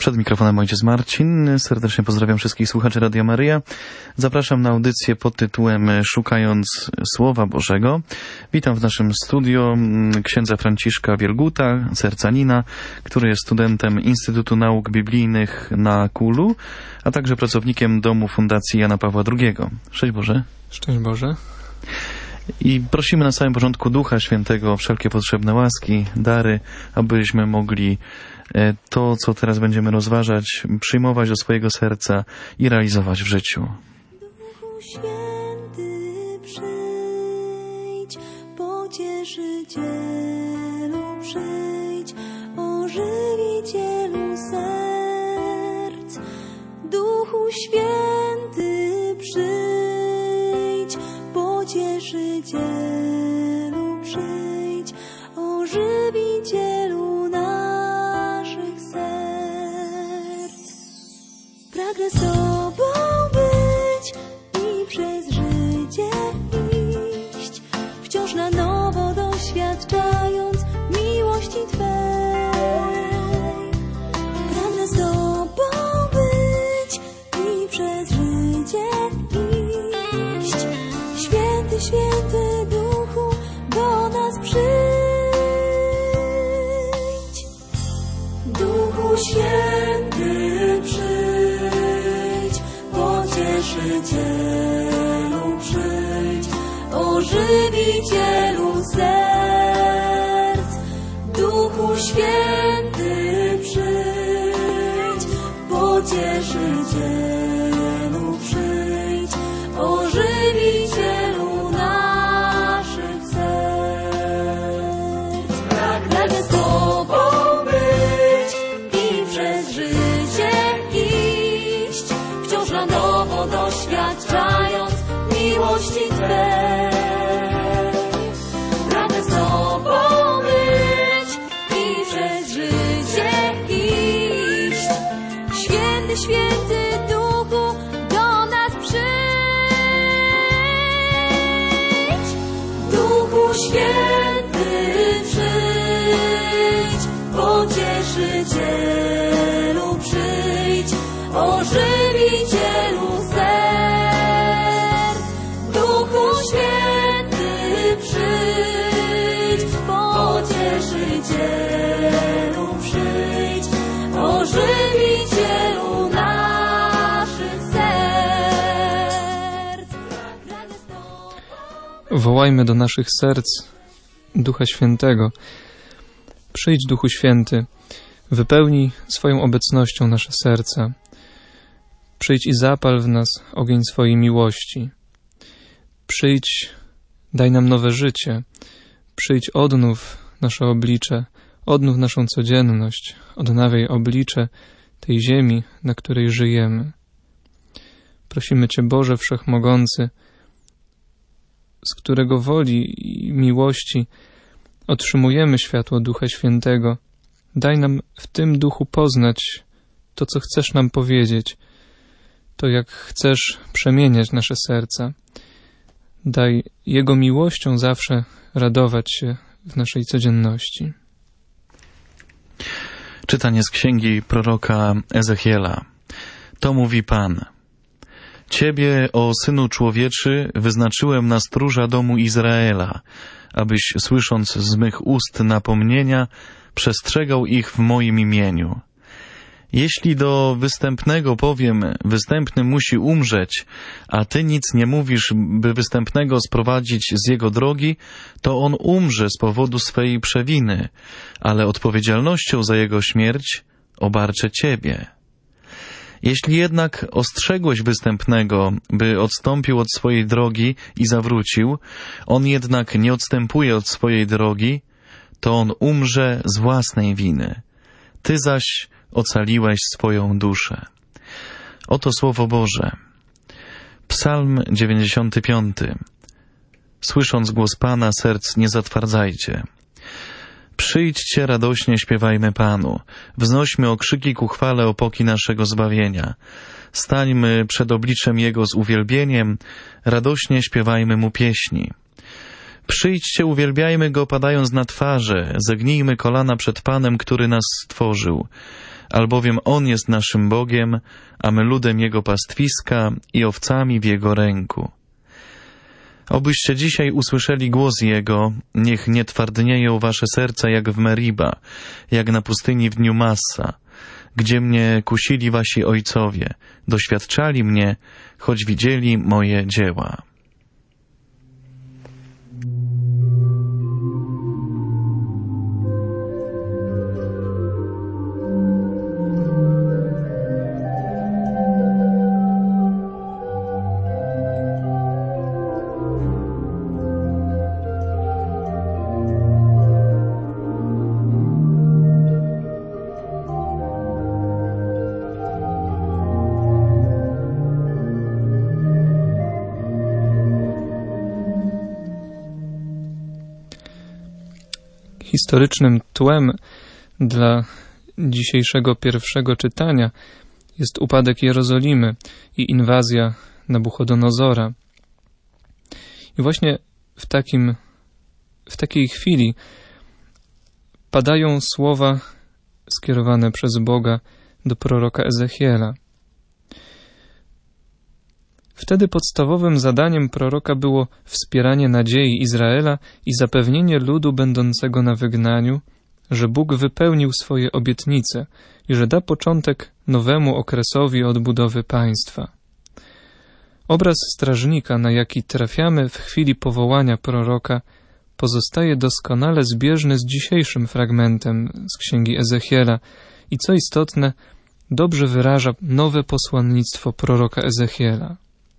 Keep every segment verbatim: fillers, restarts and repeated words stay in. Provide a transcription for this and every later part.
Przed mikrofonem ojciec Marcin. Serdecznie pozdrawiam wszystkich słuchaczy Radia Maryja. Zapraszam na audycję pod tytułem Szukając Słowa Bożego. Witam w naszym studio księdza Franciszka Wielguta, sercanina, który jest studentem Instytutu Nauk Biblijnych na Kulu, a także pracownikiem Domu Fundacji Jana Pawła drugiego. Szczęść Boże. Szczęść Boże. I prosimy na samym początku Ducha Świętego o wszelkie potrzebne łaski, dary, abyśmy mogli to, co teraz będziemy rozważać, przyjmować do swojego serca i realizować w życiu. Duchu Święty, przyjdź, Pocieszycielu, przyjdź, Ożywicielu serc. Duchu Święty, przyjdź, Pocieszycielu, przyjdź, Ożywicielu naszych serc. Pragnę z Tobą być i przez życie iść, wciąż na nowo doświadczając miłości Twej. Pragnę z Tobą być i przez życie iść. Święty, święty Duchu, do nas przyjdź. Duchu Święty, przyjdź, Pocieszycielu, przyjdź, Ożywicielu serc. Duchu Święty, przyjdź, Pocieszycielu, przyjdź, Ożywicielu naszych serc. Pragnę z Tobą być i przez życie iść, wciąż na nowo doświadczając miłości Twej. Pragnę z Tobą być i przez życie iść. Święty, święty Duchu, do nas przyjdź. Duchu Święty, przyjdź, Pocieszycielu, przyjdź, Ożywicielu serc. Duchu Święty, przyjdź, Pocieszycielu, przyjdź, Ożywicielu naszych serc. Wołajmy do naszych serc Ducha Świętego. Przyjdź, Duchu Święty, wypełnij swoją obecnością nasze serca. Przyjdź i zapal w nas ogień swojej miłości. Przyjdź, daj nam nowe życie. Przyjdź, odnów nasze oblicze, odnów naszą codzienność, odnawiaj oblicze tej ziemi, na której żyjemy. Prosimy Cię, Boże Wszechmogący, z którego woli i miłości otrzymujemy światło Ducha Świętego. Daj nam w tym Duchu poznać to, co chcesz nam powiedzieć, to, jak chcesz przemieniać nasze serca. Daj Jego miłością zawsze radować się w naszej codzienności. Czytanie z księgi proroka Ezechiela. To mówi Pan. Ciebie, o Synu Człowieczy, wyznaczyłem na stróża domu Izraela, abyś, słysząc z mych ust napomnienia, przestrzegał ich w moim imieniu. Jeśli do występnego powiem, występny musi umrzeć, a ty nic nie mówisz, by występnego sprowadzić z jego drogi, to on umrze z powodu swej przewiny, ale odpowiedzialnością za jego śmierć obarczę ciebie. Jeśli jednak ostrzegłeś występnego, by odstąpił od swojej drogi i zawrócił, on jednak nie odstępuje od swojej drogi, to on umrze z własnej winy. Ty zaś ocaliłeś swoją duszę. Oto Słowo Boże. Psalm dziewięćdziesiąty piąty. Słysząc głos Pana, serc nie zatwardzajcie. Przyjdźcie, radośnie śpiewajmy Panu. Wznośmy okrzyki ku chwale opoki naszego zbawienia. Stańmy przed obliczem Jego z uwielbieniem, radośnie śpiewajmy Mu pieśni. Przyjdźcie, uwielbiajmy Go padając na twarze, zegnijmy kolana przed Panem, który nas stworzył. albowiem On jest naszym Bogiem, a my ludem Jego pastwiska i owcami w Jego ręku. Obyście dzisiaj usłyszeli głos Jego, niech nie twardnieją wasze serca jak w Meriba, jak na pustyni w dniu Massa, gdzie mnie kusili wasi ojcowie, doświadczali mnie, choć widzieli moje dzieła. Historycznym tłem dla dzisiejszego pierwszego czytania jest upadek Jerozolimy i inwazja Nabuchodonozora. I właśnie w takim, w takiej chwili padają słowa skierowane przez Boga do proroka Ezechiela. Wtedy podstawowym zadaniem proroka było wspieranie nadziei Izraela i zapewnienie ludu będącego na wygnaniu, że Bóg wypełnił swoje obietnice i że da początek nowemu okresowi odbudowy państwa. Obraz strażnika, na jaki trafiamy w chwili powołania proroka, pozostaje doskonale zbieżny z dzisiejszym fragmentem z księgi Ezechiela i, co istotne, dobrze wyraża nowe posłannictwo proroka Ezechiela.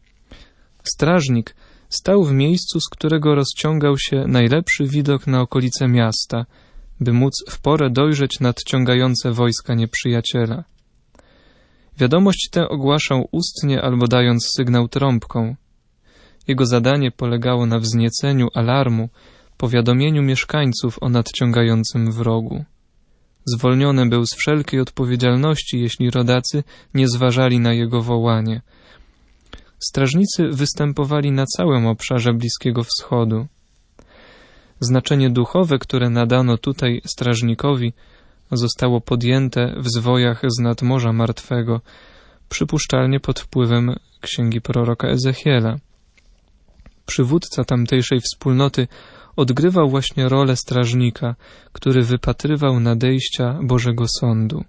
Strażnik stał w miejscu, z którego rozciągał się najlepszy widok na okolice miasta, by móc w porę dojrzeć nadciągające wojska nieprzyjaciela. Wiadomość tę ogłaszał ustnie albo dając sygnał trąbką. Jego zadanie polegało na wznieceniu alarmu, powiadomieniu mieszkańców o nadciągającym wrogu. Zwolniony był z wszelkiej odpowiedzialności, jeśli rodacy nie zważali na jego wołanie. Strażnicy występowali na całym obszarze Bliskiego Wschodu. Znaczenie duchowe, które nadano tutaj strażnikowi, zostało podjęte w zwojach z nadmorza martwego, przypuszczalnie pod wpływem księgi proroka Ezechiela. Przywódca tamtejszej wspólnoty odgrywał właśnie rolę strażnika, który wypatrywał nadejścia Bożego Sądu.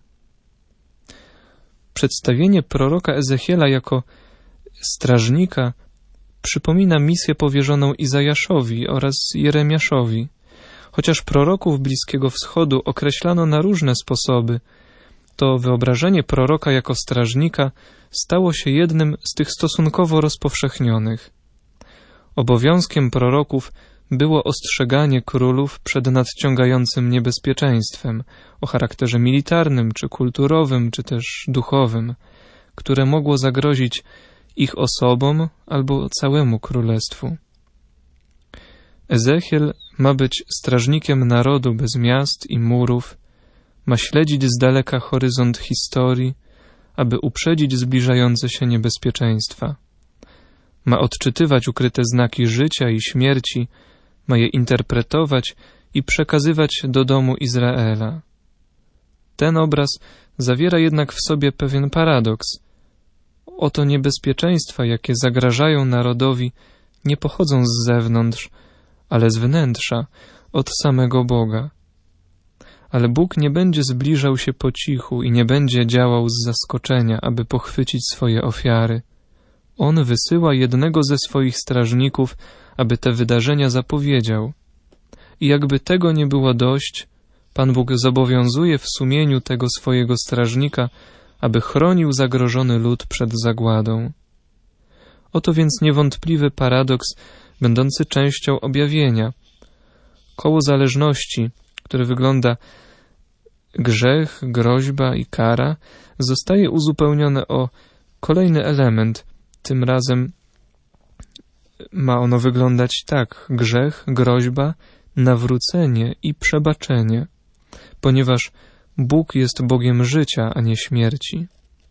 Przedstawienie proroka Ezechiela jako strażnika przypomina misję powierzoną Izajaszowi oraz Jeremiaszowi. Chociaż proroków Bliskiego Wschodu określano na różne sposoby, to wyobrażenie proroka jako strażnika stało się jednym z tych stosunkowo rozpowszechnionych. Obowiązkiem proroków było ostrzeganie królów przed nadciągającym niebezpieczeństwem o charakterze militarnym, czy kulturowym, czy też duchowym, które mogło zagrozić ich osobom albo całemu królestwu. Ezechiel ma być strażnikiem narodu bez miast i murów, ma śledzić z daleka horyzont historii, aby uprzedzić zbliżające się niebezpieczeństwa. Ma odczytywać ukryte znaki życia i śmierci, ma je interpretować i przekazywać do domu Izraela. Ten obraz zawiera jednak w sobie pewien paradoks. Oto niebezpieczeństwa, jakie zagrażają narodowi, nie pochodzą z zewnątrz, ale z wnętrza, od samego Boga. Ale Bóg nie będzie zbliżał się po cichu i nie będzie działał z zaskoczenia, aby pochwycić swoje ofiary. On wysyła jednego ze swoich strażników, aby te wydarzenia zapowiedział. I jakby tego nie było dość, Pan Bóg zobowiązuje w sumieniu tego swojego strażnika, aby chronił zagrożony lud przed zagładą. Oto więc niewątpliwy paradoks, będący częścią objawienia. Koło zależności, które wygląda grzech, groźba i kara, zostaje uzupełnione o kolejny element. Tym razem ma ono wyglądać tak: grzech, groźba, nawrócenie i przebaczenie, ponieważ Bóg jest Bogiem życia, a nie śmierci.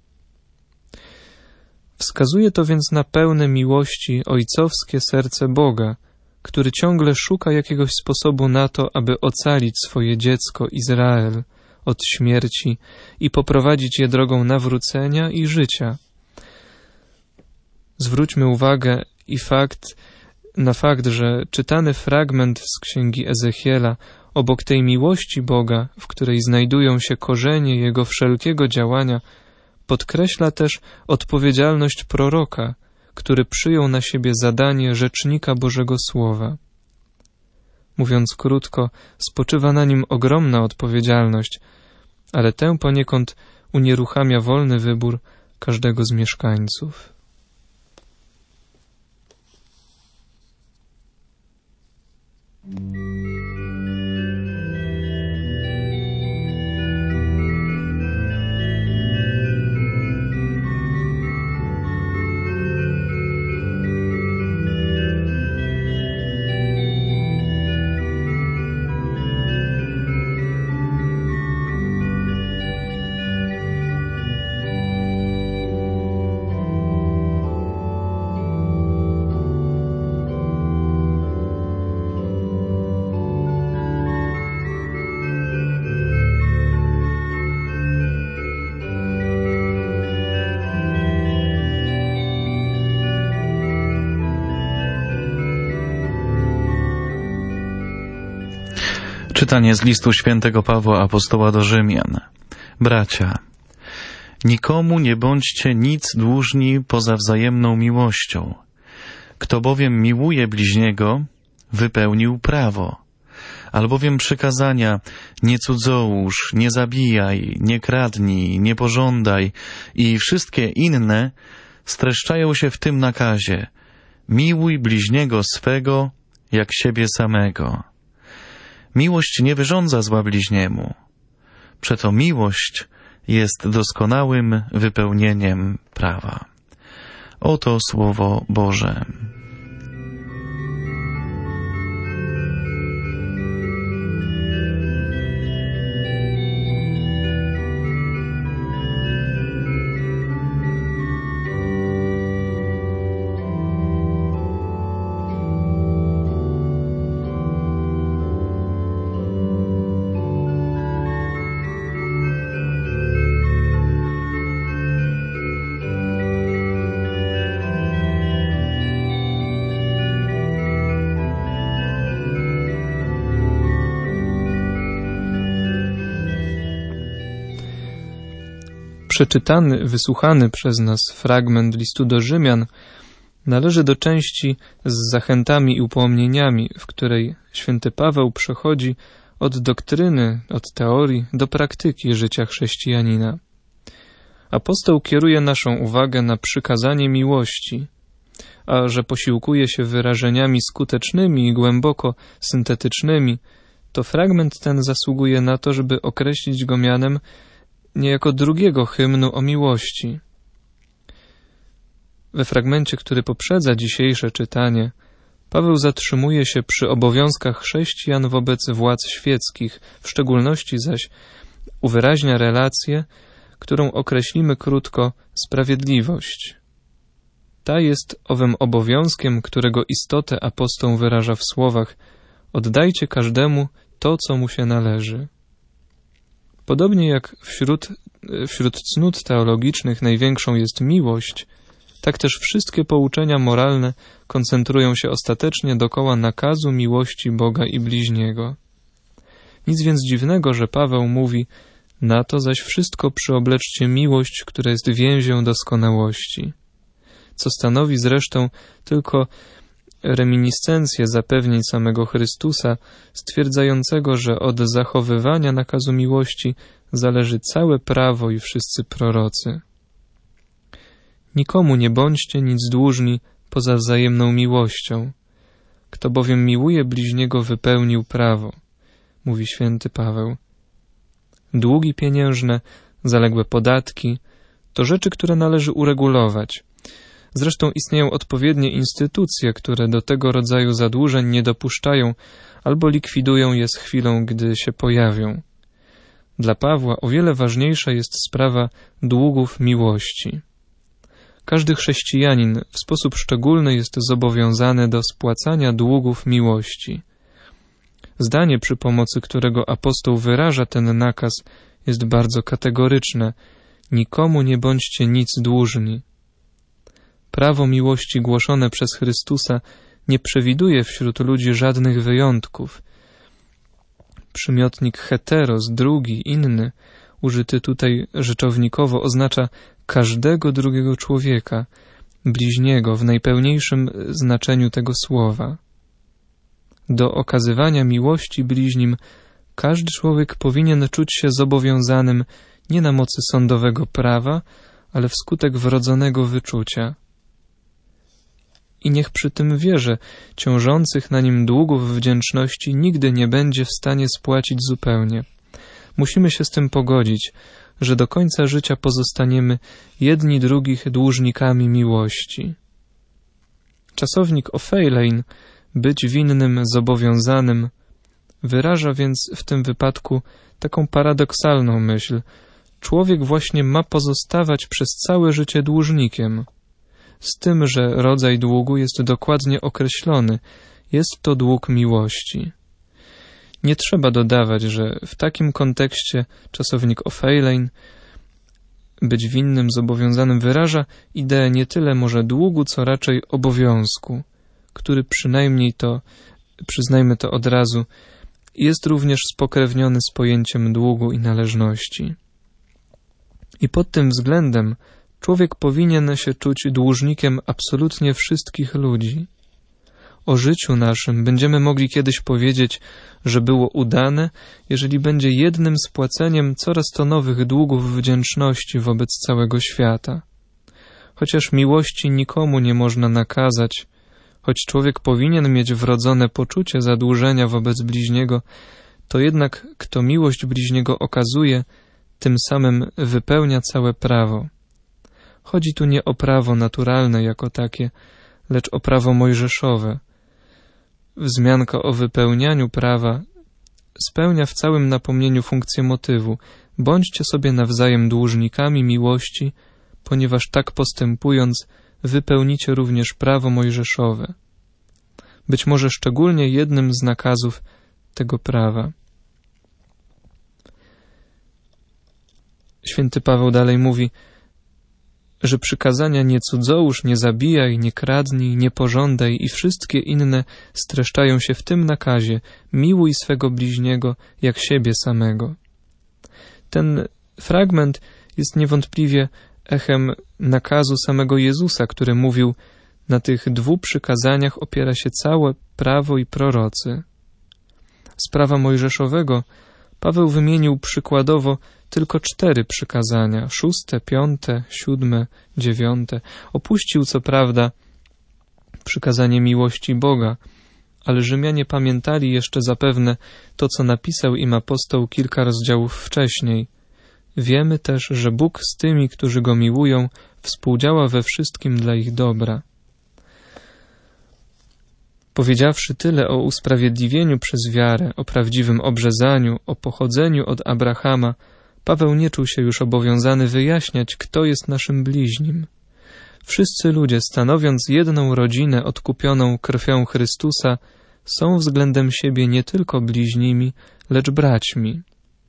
Wskazuje to więc na pełne miłości ojcowskie serce Boga, który ciągle szuka jakiegoś sposobu na to, aby ocalić swoje dziecko Izrael od śmierci i poprowadzić je drogą nawrócenia i życia. Zwróćmy uwagę i fakt, na fakt, że czytany fragment z księgi Ezechiela obok tej miłości Boga, w której znajdują się korzenie Jego wszelkiego działania, podkreśla też odpowiedzialność proroka, który przyjął na siebie zadanie rzecznika Bożego Słowa. Mówiąc krótko, spoczywa na nim ogromna odpowiedzialność, ale tę poniekąd unieruchamia wolny wybór każdego z mieszkańców. Czytanie z listu świętego Pawła Apostoła do Rzymian. Bracia, nikomu nie bądźcie nic dłużni poza wzajemną miłością. Kto bowiem miłuje bliźniego, wypełnił prawo. Albowiem przykazania nie cudzołóż, nie zabijaj, nie kradnij, nie pożądaj i wszystkie inne streszczają się w tym nakazie: miłuj bliźniego swego jak siebie samego. Miłość nie wyrządza zła bliźniemu. Przeto miłość jest doskonałym wypełnieniem prawa. Oto Słowo Boże. Przeczytany, wysłuchany przez nas fragment listu do Rzymian należy do części z zachętami i upomnieniami, w której święty Paweł przechodzi od doktryny, od teorii do praktyki życia chrześcijanina. Apostoł kieruje naszą uwagę na przykazanie miłości, a że posiłkuje się wyrażeniami skutecznymi i głęboko syntetycznymi, to fragment ten zasługuje na to, żeby określić go mianem niejako drugiego hymnu o miłości. We fragmencie, który poprzedza dzisiejsze czytanie, Paweł zatrzymuje się przy obowiązkach chrześcijan wobec władz świeckich, w szczególności zaś uwyraźnia relację, którą określimy krótko sprawiedliwość. Ta jest owym obowiązkiem, którego istotę apostoł wyraża w słowach: oddajcie każdemu to, co mu się należy. Podobnie jak wśród, wśród cnót teologicznych największą jest miłość, tak też wszystkie pouczenia moralne koncentrują się ostatecznie dokoła nakazu miłości Boga i bliźniego. Nic więc dziwnego, że Paweł mówi: na to zaś wszystko przyobleczcie miłość, która jest więzią doskonałości, co stanowi zresztą tylko reminiscencję zapewnień samego Chrystusa, stwierdzającego, że od zachowywania nakazu miłości zależy całe prawo i wszyscy prorocy. Nikomu nie bądźcie nic dłużni poza wzajemną miłością. Kto bowiem miłuje bliźniego, wypełnił prawo, mówi święty Paweł. Długi pieniężne, zaległe podatki to rzeczy, które należy uregulować. Zresztą istnieją odpowiednie instytucje, które do tego rodzaju zadłużeń nie dopuszczają albo likwidują je z chwilą, gdy się pojawią. Dla Pawła o wiele ważniejsza jest sprawa długów miłości. Każdy chrześcijanin w sposób szczególny jest zobowiązany do spłacania długów miłości. Zdanie, przy pomocy którego apostoł wyraża ten nakaz, jest bardzo kategoryczne. Nikomu nie bądźcie nic dłużni. Prawo miłości głoszone przez Chrystusa nie przewiduje wśród ludzi żadnych wyjątków. Przymiotnik heteros, drugi, inny, użyty tutaj rzeczownikowo, oznacza każdego drugiego człowieka, bliźniego w najpełniejszym znaczeniu tego słowa. Do okazywania miłości bliźnim każdy człowiek powinien czuć się zobowiązanym nie na mocy sądowego prawa, ale wskutek wrodzonego wyczucia. I niech przy tym wie, że ciążących na nim długów wdzięczności nigdy nie będzie w stanie spłacić zupełnie. Musimy się z tym pogodzić, że do końca życia pozostaniemy jedni drugich dłużnikami miłości. Czasownik ofeilein, być winnym, zobowiązanym, wyraża więc w tym wypadku taką paradoksalną myśl. Człowiek właśnie ma pozostawać przez całe życie dłużnikiem. Z tym, że rodzaj długu jest dokładnie określony. Jest to dług miłości. Nie trzeba dodawać, że w takim kontekście czasownik ofeilein, być winnym, zobowiązanym, wyraża ideę nie tyle może długu, co raczej obowiązku, który przynajmniej to, przyznajmy to od razu, jest również spokrewniony z pojęciem długu i należności. I pod tym względem człowiek powinien się czuć dłużnikiem absolutnie wszystkich ludzi. O życiu naszym będziemy mogli kiedyś powiedzieć, że było udane, jeżeli będzie jednym spłaceniem coraz to nowych długów wdzięczności wobec całego świata. Chociaż miłości nikomu nie można nakazać, choć człowiek powinien mieć wrodzone poczucie zadłużenia wobec bliźniego, to jednak kto miłość bliźniego okazuje, tym samym wypełnia całe prawo. Chodzi tu nie o prawo naturalne jako takie, lecz o prawo mojżeszowe. Wzmianka o wypełnianiu prawa spełnia w całym napomnieniu funkcję motywu. Bądźcie sobie nawzajem dłużnikami miłości, ponieważ tak postępując wypełnicie również prawo mojżeszowe. Być może szczególnie jednym z nakazów tego prawa. Święty Paweł dalej mówi, że przykazania nie cudzołóż, nie zabijaj, nie kradnij, nie pożądaj i wszystkie inne streszczają się w tym nakazie: miłuj swego bliźniego jak siebie samego. Ten fragment jest niewątpliwie echem nakazu samego Jezusa, który mówił: na tych dwóch przykazaniach opiera się całe prawo i prorocy. Z prawa mojżeszowego Paweł wymienił przykładowo tylko cztery przykazania, szóste, piąte, siódme, dziewiąte. Opuścił co prawda przykazanie miłości Boga, ale Rzymianie pamiętali jeszcze zapewne to, co napisał im apostoł kilka rozdziałów wcześniej. Wiemy też, że Bóg z tymi, którzy Go miłują, współdziała we wszystkim dla ich dobra. Powiedziawszy tyle o usprawiedliwieniu przez wiarę, o prawdziwym obrzezaniu, o pochodzeniu od Abrahama, Paweł nie czuł się już obowiązany wyjaśniać, kto jest naszym bliźnim. Wszyscy ludzie, stanowiąc jedną rodzinę odkupioną krwią Chrystusa, są względem siebie nie tylko bliźnimi, lecz braćmi.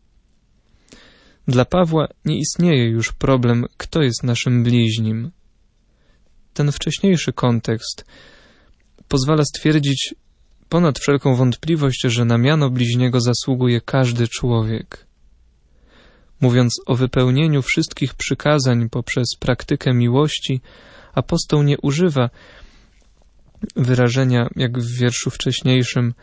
Dla Pawła nie istnieje już problem, kto jest naszym bliźnim. Ten wcześniejszy kontekst pozwala stwierdzić ponad wszelką wątpliwość, że na miano bliźniego zasługuje każdy człowiek. Mówiąc o wypełnieniu wszystkich przykazań poprzez praktykę miłości, apostoł nie używa wyrażenia, jak w wierszu wcześniejszym,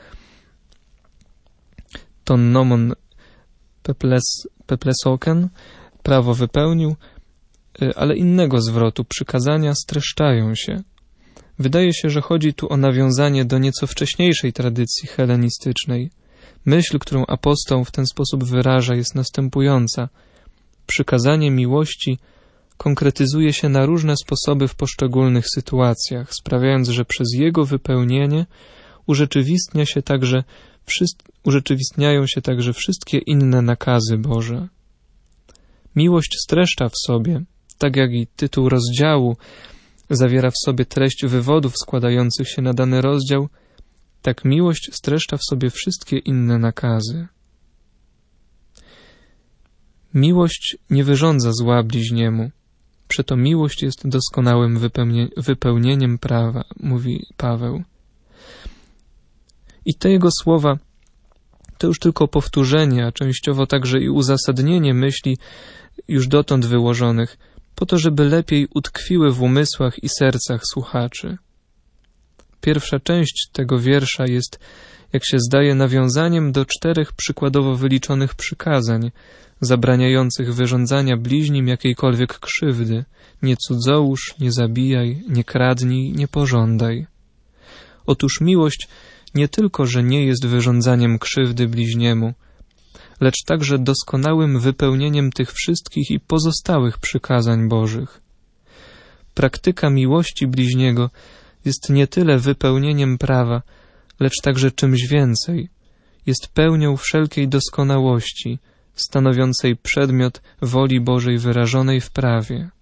ton nomon peples, peplesoken, prawo wypełnił, ale innego zwrotu, przykazania streszczają się. Wydaje się, że chodzi tu o nawiązanie do nieco wcześniejszej tradycji helenistycznej. Myśl, którą apostoł w ten sposób wyraża, jest następująca. Przykazanie miłości konkretyzuje się na różne sposoby w poszczególnych sytuacjach, sprawiając, że przez jego wypełnienie urzeczywistnia się także, urzeczywistniają się także wszystkie inne nakazy Boże. Miłość streszcza w sobie, tak jak i tytuł rozdziału zawiera w sobie treść wywodów składających się na dany rozdział, tak miłość streszcza w sobie wszystkie inne nakazy. Miłość nie wyrządza zła bliźniemu. Przeto miłość jest doskonałym wypełnie, wypełnieniem prawa, mówi Paweł. I te jego słowa to już tylko powtórzenie, a częściowo także i uzasadnienie myśli już dotąd wyłożonych, po to, żeby lepiej utkwiły w umysłach i sercach słuchaczy. Pierwsza część tego wiersza jest, jak się zdaje, nawiązaniem do czterech przykładowo wyliczonych przykazań, zabraniających wyrządzania bliźnim jakiejkolwiek krzywdy: nie cudzołóż, nie zabijaj, nie kradnij, nie pożądaj. Otóż miłość nie tylko, że nie jest wyrządzaniem krzywdy bliźniemu, lecz także doskonałym wypełnieniem tych wszystkich i pozostałych przykazań Bożych. Praktyka miłości bliźniego jest nie tyle wypełnieniem prawa, lecz także czymś więcej. Jest pełnią wszelkiej doskonałości, stanowiącej przedmiot woli Bożej wyrażonej w prawie.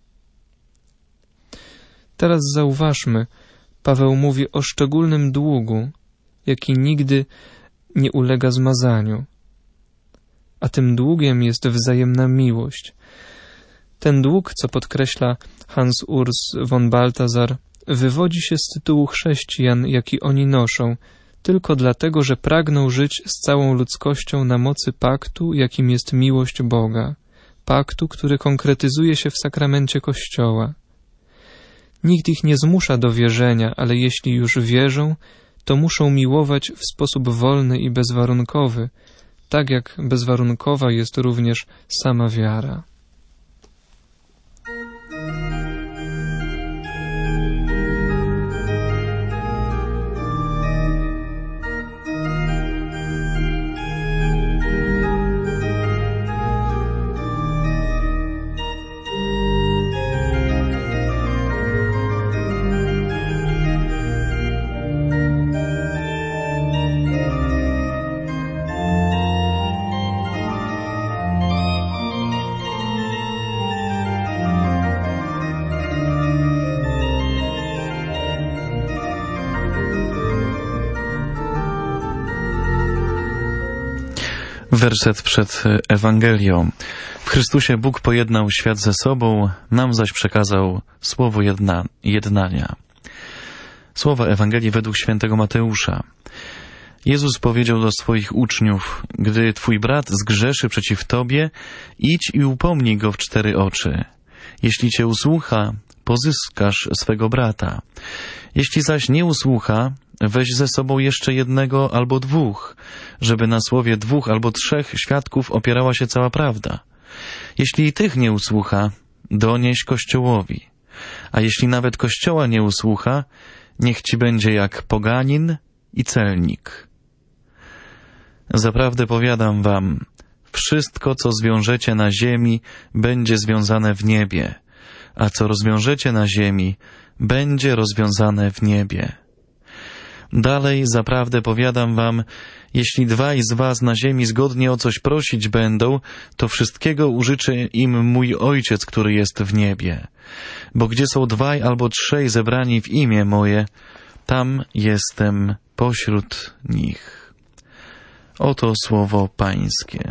Teraz zauważmy, Paweł mówi o szczególnym długu, jaki nigdy nie ulega zmazaniu. A tym długiem jest wzajemna miłość. Ten dług, co podkreśla Hans Urs von Balthasar, wywodzi się z tytułu chrześcijan, jaki oni noszą, tylko dlatego, że pragną żyć z całą ludzkością na mocy paktu, jakim jest miłość Boga, paktu, który konkretyzuje się w sakramencie Kościoła. Nikt ich nie zmusza do wierzenia, ale jeśli już wierzą, to muszą miłować w sposób wolny i bezwarunkowy, tak jak bezwarunkowa jest również sama wiara. Werset przed Ewangelią. W Chrystusie Bóg pojednał świat ze sobą, nam zaś przekazał słowo jedna, jednania. Słowa Ewangelii według świętego Mateusza. Jezus powiedział do swoich uczniów: gdy twój brat zgrzeszy przeciw tobie, idź i upomnij go w cztery oczy. Jeśli cię usłucha, pozyskasz swego brata. Jeśli zaś nie usłucha, weź ze sobą jeszcze jednego albo dwóch, żeby na słowie dwóch albo trzech świadków opierała się cała prawda. Jeśli i tych nie usłucha, donieś Kościołowi. A jeśli nawet Kościoła nie usłucha, niech ci będzie jak poganin i celnik. Zaprawdę powiadam wam, wszystko, co zwiążecie na ziemi, będzie związane w niebie, a co rozwiążecie na ziemi, będzie rozwiązane w niebie. Dalej, zaprawdę powiadam wam, jeśli dwaj z was na ziemi zgodnie o coś prosić będą, to wszystkiego użyczy im mój Ojciec, który jest w niebie. Bo gdzie są dwaj albo trzej zebrani w imię moje, tam jestem pośród nich. Oto słowo Pańskie.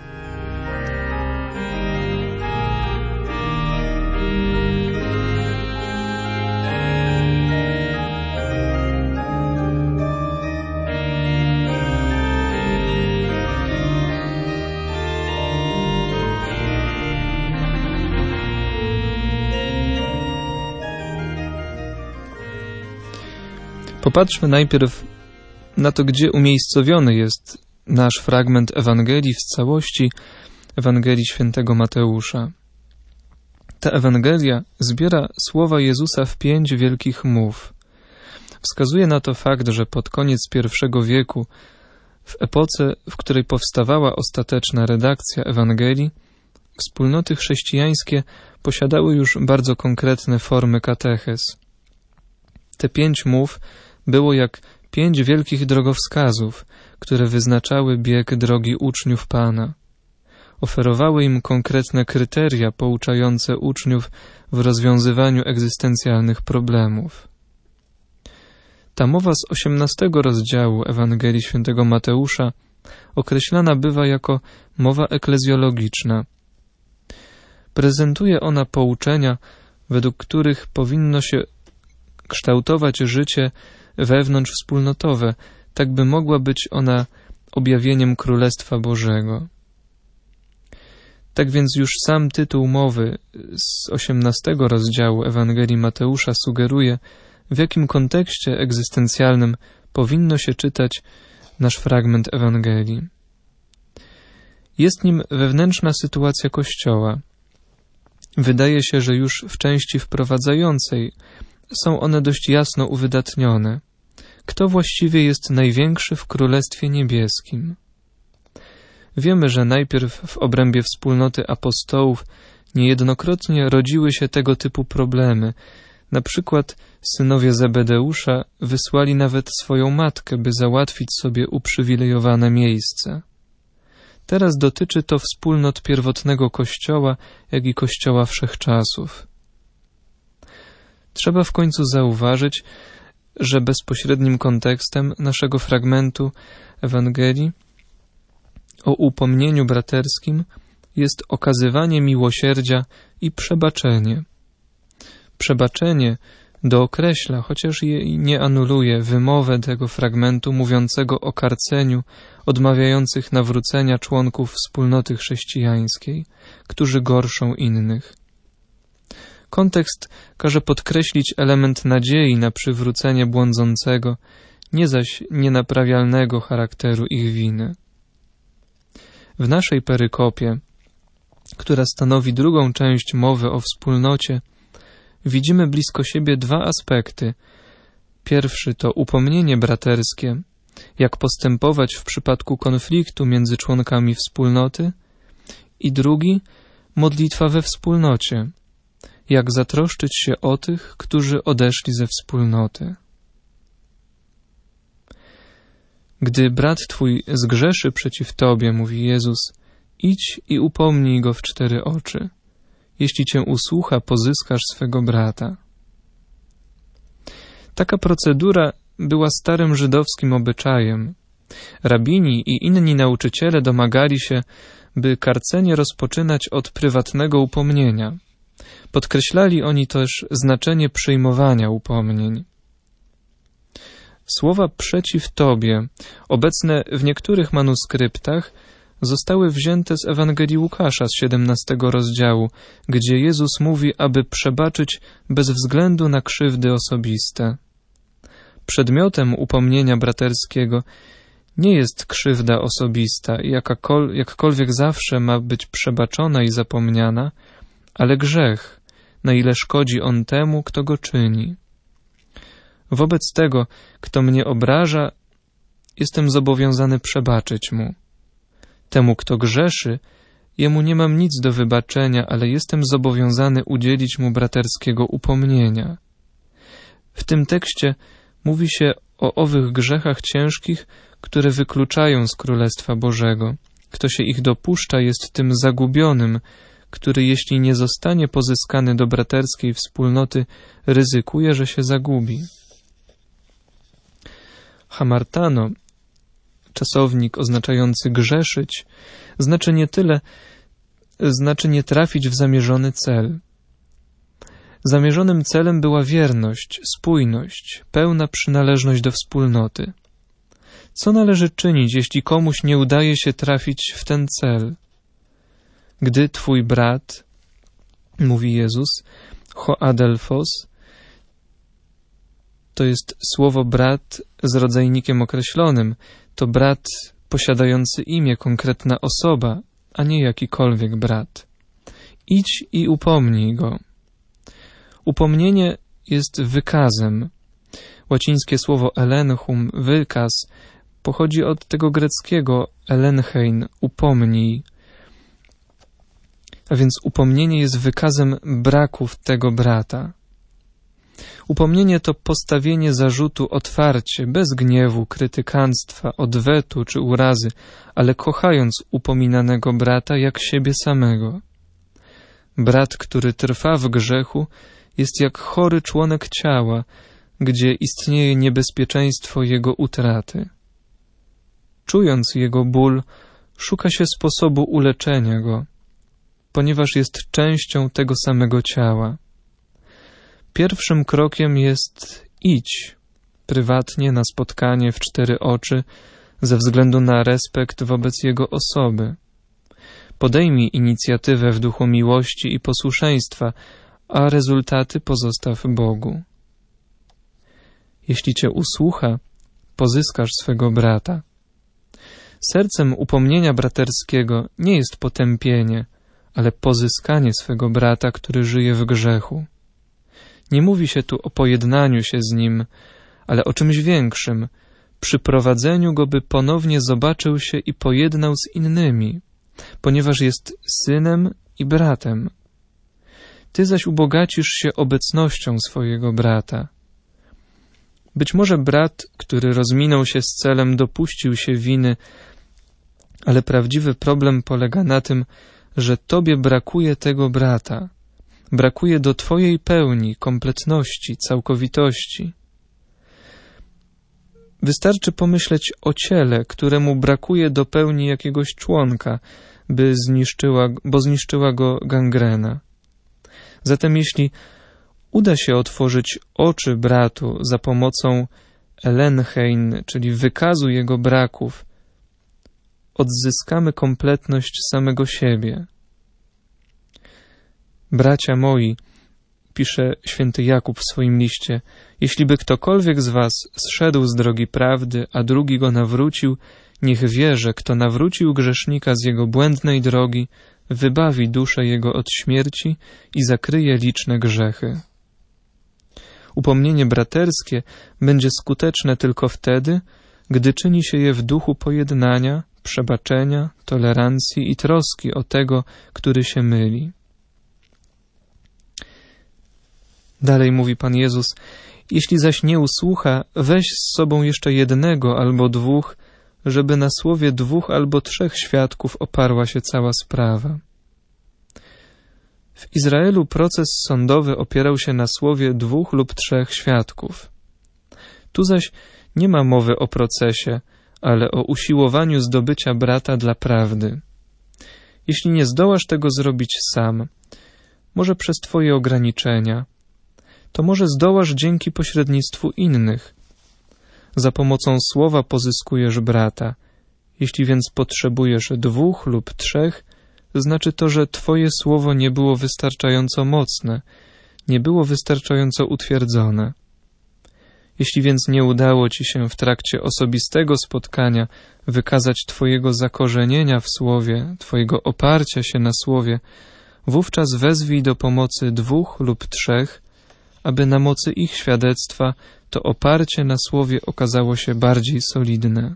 Popatrzmy najpierw na to, gdzie umiejscowiony jest nasz fragment Ewangelii w całości, Ewangelii świętego Mateusza. Ta Ewangelia zbiera słowa Jezusa w pięć wielkich mów. Wskazuje na to fakt, że pod koniec pierwszego wieku, w epoce, w której powstawała ostateczna redakcja Ewangelii, wspólnoty chrześcijańskie posiadały już bardzo konkretne formy katechez. Te pięć mów było jak pięć wielkich drogowskazów, które wyznaczały bieg drogi uczniów Pana. Oferowały im konkretne kryteria pouczające uczniów w rozwiązywaniu egzystencjalnych problemów. Ta mowa z osiemnastego rozdziału Ewangelii świętego Mateusza określana bywa jako mowa eklezjologiczna, Prezentuje ona pouczenia, według których powinno się kształtować życie wewnątrzwspólnotowe, tak by mogła być ona objawieniem Królestwa Bożego. Tak więc już sam tytuł mowy z osiemnastego rozdziału Ewangelii Mateusza sugeruje, w jakim kontekście egzystencjalnym powinno się czytać nasz fragment Ewangelii. Jest nim wewnętrzna sytuacja Kościoła. Wydaje się, że już w części wprowadzającej są one dość jasno uwydatnione. Kto właściwie jest największy w Królestwie Niebieskim? Wiemy, że najpierw w obrębie wspólnoty apostołów niejednokrotnie rodziły się tego typu problemy. Na przykład synowie Zebedeusza wysłali nawet swoją matkę, by załatwić sobie uprzywilejowane miejsce. Teraz dotyczy to wspólnot pierwotnego Kościoła, jak i Kościoła wszechczasów. Trzeba w końcu zauważyć, że bezpośrednim kontekstem naszego fragmentu Ewangelii o upomnieniu braterskim jest okazywanie miłosierdzia i przebaczenie. Przebaczenie dookreśla, chociaż je nie anuluje, wymowę tego fragmentu mówiącego o karceniu odmawiających nawrócenia członków wspólnoty chrześcijańskiej, którzy gorszą innych. Kontekst każe podkreślić element nadziei na przywrócenie błądzącego, nie zaś nienaprawialnego charakteru ich winy. W naszej perykopie, która stanowi drugą część mowy o wspólnocie, widzimy blisko siebie dwa aspekty. Pierwszy to upomnienie braterskie, jak postępować w przypadku konfliktu między członkami wspólnoty, i drugi modlitwa we wspólnocie, jak zatroszczyć się o tych, którzy odeszli ze wspólnoty. Gdy brat twój zgrzeszy przeciw tobie, mówi Jezus, idź i upomnij go w cztery oczy. Jeśli cię usłucha, pozyskasz swego brata. Taka procedura była starym żydowskim obyczajem. Rabini i inni nauczyciele domagali się, by karcenie rozpoczynać od prywatnego upomnienia. Podkreślali oni też znaczenie przyjmowania upomnień. Słowa przeciw tobie, obecne w niektórych manuskryptach, zostały wzięte z Ewangelii Łukasza z siedemnastego rozdziału, gdzie Jezus mówi, aby przebaczyć bez względu na krzywdy osobiste. Przedmiotem upomnienia braterskiego nie jest krzywda osobista, jakakol- jakkolwiek zawsze ma być przebaczona i zapomniana, ale grzech, na ile szkodzi on temu, kto go czyni. Wobec tego, kto mnie obraża, jestem zobowiązany przebaczyć mu. Temu, kto grzeszy, jemu nie mam nic do wybaczenia, ale jestem zobowiązany udzielić mu braterskiego upomnienia. W tym tekście mówi się o owych grzechach ciężkich, które wykluczają z Królestwa Bożego. Kto się ich dopuszcza, jest tym zagubionym, który jeśli nie zostanie pozyskany do braterskiej wspólnoty, ryzykuje, że się zagubi. Hamartano, czasownik oznaczający grzeszyć, znaczy nie tyle, znaczy nie trafić w zamierzony cel. Zamierzonym celem była wierność, spójność, pełna przynależność do wspólnoty. Co należy czynić, jeśli komuś nie udaje się trafić w ten cel? Gdy twój brat, mówi Jezus, ho adelphos, to jest słowo brat z rodzajnikiem określonym, to brat posiadający imię, konkretna osoba, a nie jakikolwiek brat. Idź i upomnij go. Upomnienie jest wykazem. Łacińskie słowo elenchum, wykaz, pochodzi od tego greckiego elenchein, upomnij. A więc upomnienie jest wykazem braków tego brata. Upomnienie to postawienie zarzutu otwarcie, bez gniewu, krytykanstwa, odwetu czy urazy, ale kochając upominanego brata jak siebie samego. Brat, który trwa w grzechu, jest jak chory członek ciała, gdzie istnieje niebezpieczeństwo jego utraty. Czując jego ból, szuka się sposobu uleczenia go. ponieważ jest częścią tego samego ciała. Pierwszym krokiem jest idź prywatnie na spotkanie w cztery oczy ze względu na respekt wobec jego osoby. Podejmij inicjatywę w duchu miłości i posłuszeństwa, a rezultaty pozostaw Bogu. Jeśli cię usłucha, pozyskasz swego brata. Sercem upomnienia braterskiego nie jest potępienie, ale pozyskanie swego brata, który żyje w grzechu. Nie mówi się tu o pojednaniu się z nim, ale o czymś większym, przyprowadzeniu go, by ponownie zobaczył się i pojednał z innymi, ponieważ jest synem i bratem. Ty zaś ubogacisz się obecnością swojego brata. Być może brat, który rozminął się z celem, dopuścił się winy, ale prawdziwy problem polega na tym, że tobie brakuje tego brata. Brakuje do twojej pełni, kompletności, całkowitości. Wystarczy pomyśleć o ciele, któremu brakuje do pełni jakiegoś członka, by zniszczyła, bo zniszczyła go gangrena. Zatem jeśli uda się otworzyć oczy bratu za pomocą elenchein, czyli wykazu jego braków, odzyskamy kompletność samego siebie. Bracia moi, pisze święty Jakub w swoim liście, jeśli by ktokolwiek z was zszedł z drogi prawdy, a drugi go nawrócił, niech wie, że kto nawrócił grzesznika z jego błędnej drogi, wybawi duszę jego od śmierci i zakryje liczne grzechy. Upomnienie braterskie będzie skuteczne tylko wtedy, gdy czyni się je w duchu pojednania, przebaczenia, tolerancji i troski o tego, który się myli. Dalej mówi Pan Jezus, jeśli zaś nie usłucha, weź z sobą jeszcze jednego albo dwóch, żeby na słowie dwóch albo trzech świadków oparła się cała sprawa. W Izraelu proces sądowy opierał się na słowie dwóch lub trzech świadków. Tu zaś nie ma mowy o procesie, ale o usiłowaniu zdobycia brata dla prawdy. Jeśli nie zdołasz tego zrobić sam, może przez twoje ograniczenia, to może zdołasz dzięki pośrednictwu innych. Za pomocą słowa pozyskujesz brata. Jeśli więc potrzebujesz dwóch lub trzech, znaczy to, że twoje słowo nie było wystarczająco mocne, nie było wystarczająco utwierdzone. Jeśli więc nie udało ci się w trakcie osobistego spotkania wykazać twojego zakorzenienia w słowie, twojego oparcia się na słowie, wówczas wezwij do pomocy dwóch lub trzech, aby na mocy ich świadectwa to oparcie na słowie okazało się bardziej solidne.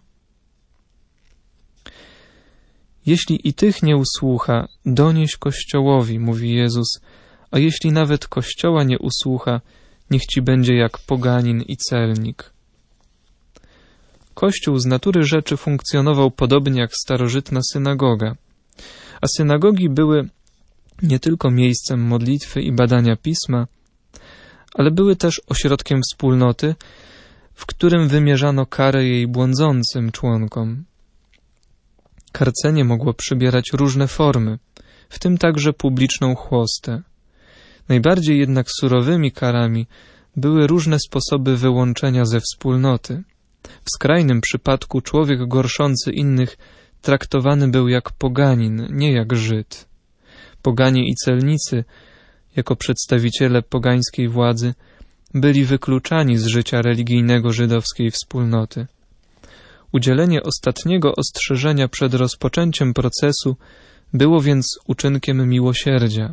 Jeśli i tych nie usłucha, donieś Kościołowi, mówi Jezus, a jeśli nawet Kościoła nie usłucha, niech ci będzie jak poganin i celnik. Kościół z natury rzeczy funkcjonował podobnie jak starożytna synagoga, a synagogi były nie tylko miejscem modlitwy i badania pisma, ale były też ośrodkiem wspólnoty, w którym wymierzano karę jej błądzącym członkom. Karcenie mogło przybierać różne formy, w tym także publiczną chłostę. Najbardziej jednak surowymi karami były różne sposoby wyłączenia ze wspólnoty. W skrajnym przypadku człowiek gorszący innych traktowany był jak poganin, nie jak Żyd. Poganie i celnicy, jako przedstawiciele pogańskiej władzy, byli wykluczani z życia religijnego żydowskiej wspólnoty. Udzielenie ostatniego ostrzeżenia przed rozpoczęciem procesu było więc uczynkiem miłosierdzia.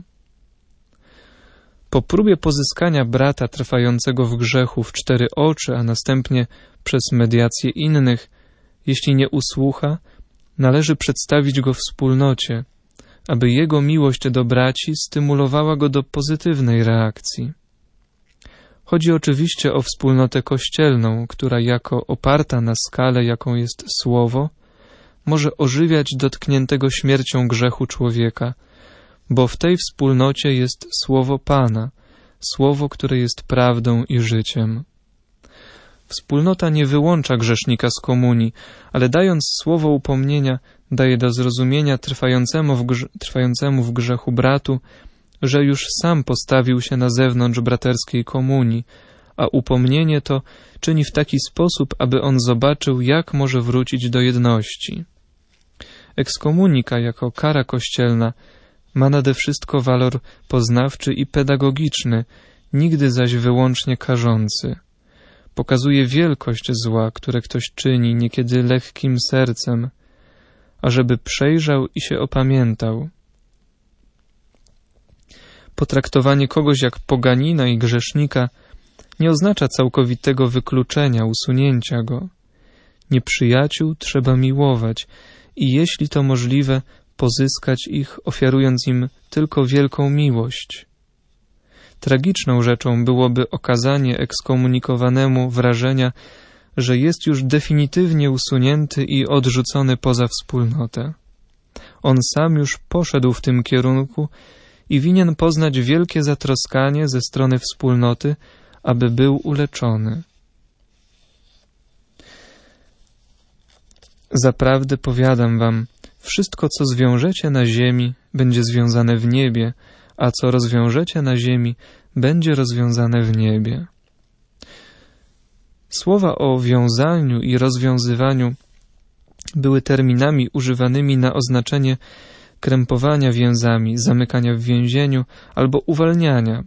Po próbie pozyskania brata trwającego w grzechu w cztery oczy, a następnie przez mediację innych, jeśli nie usłucha, należy przedstawić go wspólnocie, aby jego miłość do braci stymulowała go do pozytywnej reakcji. Chodzi oczywiście o wspólnotę kościelną, która jako oparta na skale, jaką jest słowo, może ożywiać dotkniętego śmiercią grzechu człowieka, bo w tej wspólnocie jest słowo Pana, słowo, które jest prawdą i życiem. Wspólnota nie wyłącza grzesznika z komunii, ale dając słowo upomnienia, daje do zrozumienia trwającemu w, grze, trwającemu w grzechu bratu, że już sam postawił się na zewnątrz braterskiej komunii, a upomnienie to czyni w taki sposób, aby on zobaczył, jak może wrócić do jedności. Ekskomunika jako kara kościelna ma nade wszystko walor poznawczy i pedagogiczny, nigdy zaś wyłącznie karzący. Pokazuje wielkość zła, które ktoś czyni, niekiedy lekkim sercem, ażeby przejrzał i się opamiętał. Potraktowanie kogoś jak poganina i grzesznika nie oznacza całkowitego wykluczenia, usunięcia go. Nieprzyjaciół trzeba miłować i jeśli to możliwe, pozyskać ich, ofiarując im tylko wielką miłość. Tragiczną rzeczą byłoby okazanie ekskomunikowanemu wrażenia, że jest już definitywnie usunięty i odrzucony poza wspólnotę. On sam już poszedł w tym kierunku i winien poznać wielkie zatroskanie ze strony wspólnoty, aby był uleczony. Zaprawdę powiadam wam, wszystko, co zwiążecie na ziemi, będzie związane w niebie, a co rozwiążecie na ziemi, będzie rozwiązane w niebie. Słowa o wiązaniu i rozwiązywaniu były terminami używanymi na oznaczenie krępowania więzami, zamykania w więzieniu albo uwalniania.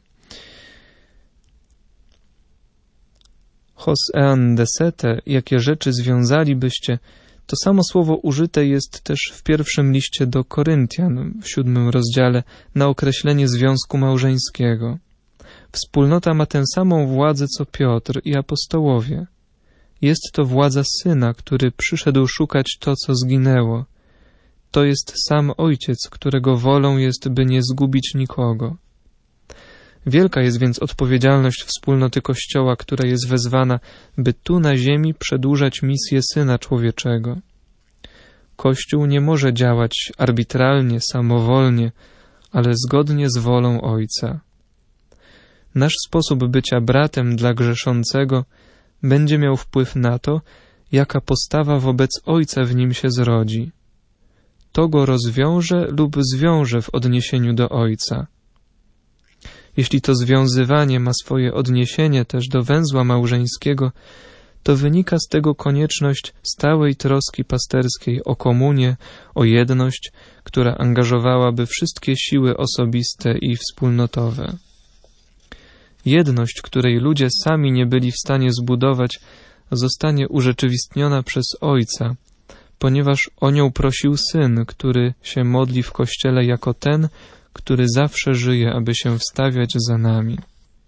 Hos ean desete, jakie rzeczy związalibyście, to samo słowo użyte jest też w pierwszym liście do Koryntian, w siódmym rozdziale, na określenie związku małżeńskiego. Wspólnota ma tę samą władzę co Piotr i apostołowie. Jest to władza Syna, który przyszedł szukać to, co zginęło. To jest sam Ojciec, którego wolą jest, by nie zgubić nikogo. Wielka jest więc odpowiedzialność wspólnoty Kościoła, która jest wezwana, by tu na ziemi przedłużać misję Syna Człowieczego. Kościół nie może działać arbitralnie, samowolnie, ale zgodnie z wolą Ojca. Nasz sposób bycia bratem dla grzeszącego będzie miał wpływ na to, jaka postawa wobec Ojca w nim się zrodzi. To go rozwiąże lub zwiąże w odniesieniu do Ojca. Jeśli to związywanie ma swoje odniesienie też do węzła małżeńskiego, to wynika z tego konieczność stałej troski pasterskiej o komunię, o jedność, która angażowałaby wszystkie siły osobiste i wspólnotowe. Jedność, której ludzie sami nie byli w stanie zbudować, zostanie urzeczywistniona przez Ojca, ponieważ o nią prosił Syn, który się modli w Kościele jako ten, który zawsze żyje, aby się wstawiać za nami.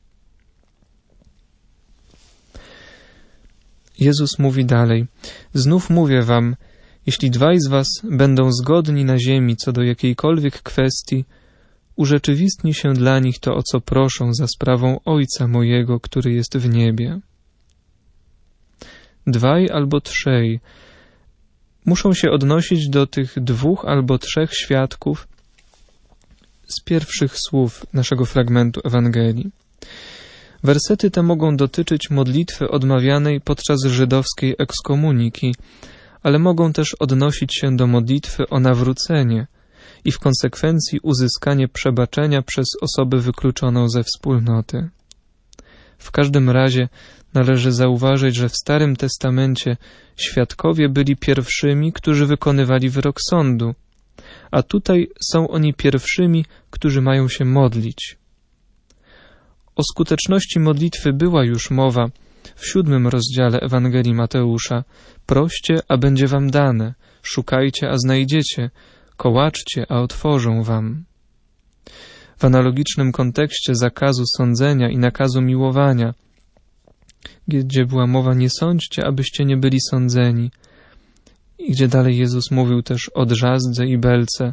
Jezus mówi dalej: znów mówię wam, jeśli dwaj z was będą zgodni na ziemi co do jakiejkolwiek kwestii, urzeczywistni się dla nich to, o co proszą za sprawą Ojca mojego, który jest w niebie. Dwaj albo trzej muszą się odnosić do tych dwóch albo trzech świadków z pierwszych słów naszego fragmentu Ewangelii. Wersety te mogą dotyczyć modlitwy odmawianej podczas żydowskiej ekskomuniki, ale mogą też odnosić się do modlitwy o nawrócenie i w konsekwencji uzyskanie przebaczenia przez osobę wykluczoną ze wspólnoty. W każdym razie należy zauważyć, że w Starym Testamencie świadkowie byli pierwszymi, którzy wykonywali wyrok sądu, a tutaj są oni pierwszymi, którzy mają się modlić. O skuteczności modlitwy była już mowa w siódmym rozdziale Ewangelii Mateusza. Proście, a będzie wam dane, szukajcie, a znajdziecie, kołaczcie, a otworzą wam. W analogicznym kontekście zakazu sądzenia i nakazu miłowania, gdzie była mowa nie sądźcie, abyście nie byli sądzeni, i gdzie dalej Jezus mówił też o drzazdze i belce.